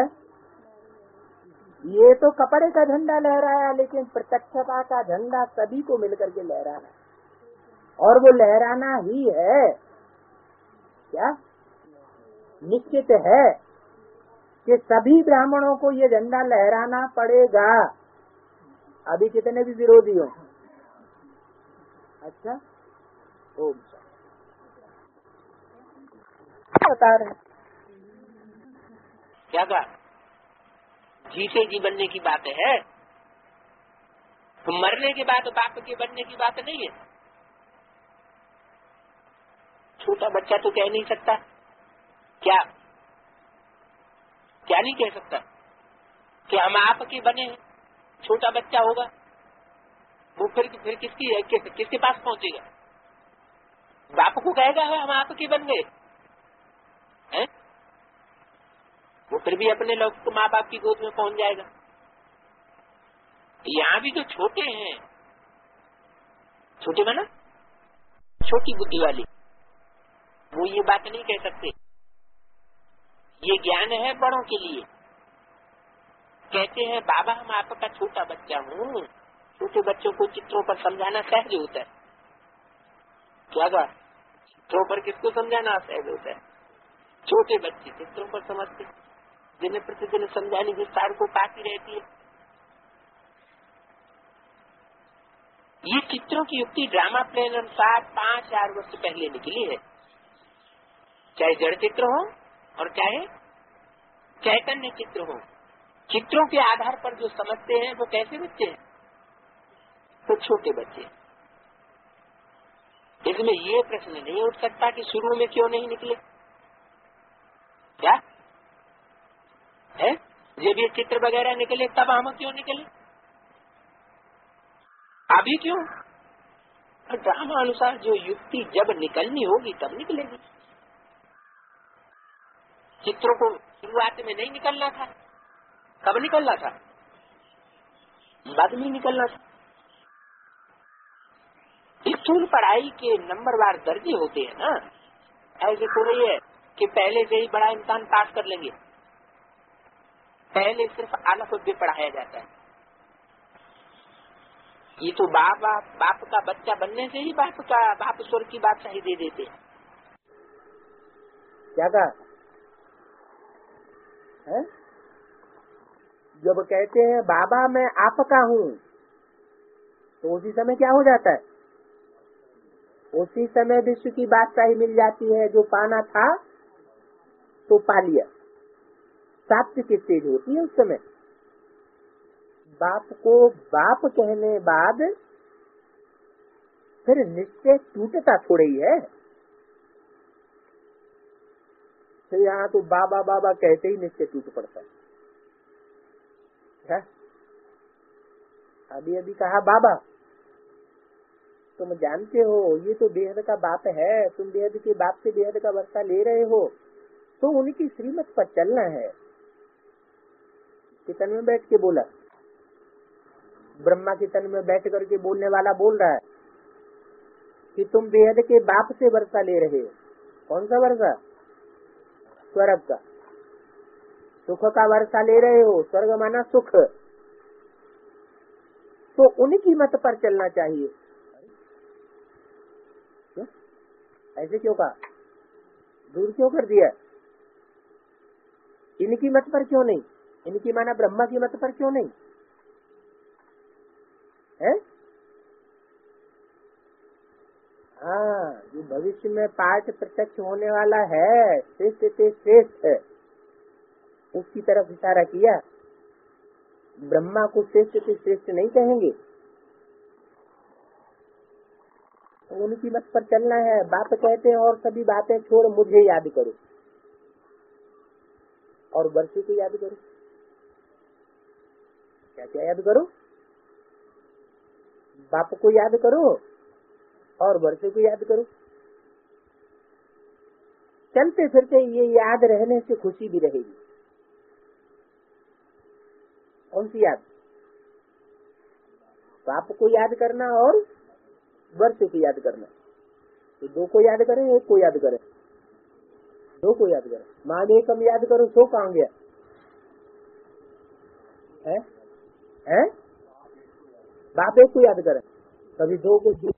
B: ये तो कपड़े का झंडा लहराया, लेकिन प्रत्यक्षता का झंडा सभी को मिलकर के लहराना, और वो लहराना ही है। क्या निश्चित है कि सभी ब्राह्मणों को ये झंडा लहराना पड़ेगा, अभी कितने भी विरोधी हो। अच्छा, ओम बता रहे
A: क्या कहा? जी से जी बनने की बात है, तो मरने के बाद बाप के बनने की बात नहीं है। छोटा बच्चा तो कह नहीं सकता, क्या क्या नहीं कह सकता कि हम आपके बने हैं। छोटा बच्चा होगा वो फिर किसके पास पहुंचेगा? बाप को कहेगा हम आपके बन गए हैं? वो फिर भी अपने लोग तो माँ बाप की गोद में पहुंच जाएगा। यहाँ भी जो छोटे हैं, छोटे माना छोटी बुद्धि वाली, वो ये बात नहीं कह सकते। ये ज्ञान है बड़ों के लिए। कहते हैं बाबा हम आपका छोटा बच्चा हूँ। छोटे बच्चों को चित्रों पर समझाना सहज होता है। क्या कहा? चित्रों पर किसको समझाना सहज होता है? छोटे बच्चे चित्रों पर समझते, जिन्हें प्रतिदिन समझाने की सार को पाती रहती है। ये चित्रों की युक्ति ड्रामा प्लेन अनुसार 5000 वर्ष पहले निकली है। चाहे जड़ चित्र हो और चाहे चैतन्य चित्र हो, चित्रों के आधार पर जो समझते हैं वो कैसे बच्चे हैं? तो छोटे बच्चे। इसमें ये प्रश्न नहीं उठ सकता कि शुरू में क्यों नहीं निकले। क्या है? जब ये चित्र वगैरह निकले तब हम क्यों निकले? अभी क्यों? ड्रामा अनुसार जो युक्ति जब निकलनी होगी तब निकलेगी। चित्रों को शुरुआत में नहीं निकलना था, कब निकलना था? बाद में निकलना था। स्थूल पढ़ाई के नंबरवार दर्जे होते हैं ना, ऐसे थोड़ी है कि पहले से ही बड़ा इम्तिहान पास कर लेंगे। पहले सिर्फ अलग भी पढ़ाया जाता है। ये तो बाप का बच्चा बनने से ही बाप स्वर्ग की बादशाही दे देते हैं।
B: क्या कहा है? जब कहते हैं बाबा मैं आपका हूँ, तो उसी समय क्या हो जाता है? उसी समय विश्व की बादशाही मिल जाती है। जो पाना था तो पा लिया। सात्विक की स्टेज होती है उस समय। बाप को बाप कहने बाद फिर निश्चय टूटता थोड़ा ही है। फिर यहाँ तो बाबा बाबा कहते ही निश्चय टूट पड़ता है। क्या अभी अभी कहा बाबा, तुम जानते हो ये तो बेहद का बाप है, तुम बेहद के बाप से बेहद का वर्षा ले रहे हो, तो उनकी श्रीमत पर चलना है। कितन में बैठ के बोला, ब्रह्मा के तन में बैठ करके बोलने वाला बोल रहा है कि तुम बेहद के बाप से वर्षा ले रहे हो। कौन सा वर्षा? स्वर्ग का, सुख का वर्षा ले रहे हो। स्वर्ग माना सुख, तो उनकी मत पर चलना चाहिए। ऐसे क्यों कहा? दूर क्यों कर दिया? इनकी मत पर क्यों नहीं? इनकी माना ब्रह्मा की मत पर क्यों नहीं है? हाँ, जो भविष्य में पाठ प्रत्यक्ष होने वाला है, श्रेष्ठ से श्रेष्ठ है, उसकी तरफ इशारा किया। ब्रह्मा को श्रेष्ठ से श्रेष्ठ नहीं कहेंगे, तो उनकी मत पर चलना है। बाप कहते हैं और सभी बातें छोड़ मुझे याद करो, और वर्षे को याद करो। क्या क्या याद करो? बाप को याद करो और वर्षे को याद करो। चलते फिरते ये याद रहने से खुशी भी रहेगी। कौन सी याद? बाप को याद करना और वर्षे को याद करना। तो दो को याद करें, एक को याद करें? दो को याद करें। मान एकम याद करो, सो कहाँ गया है? बाप एक को याद करें, कभी दो को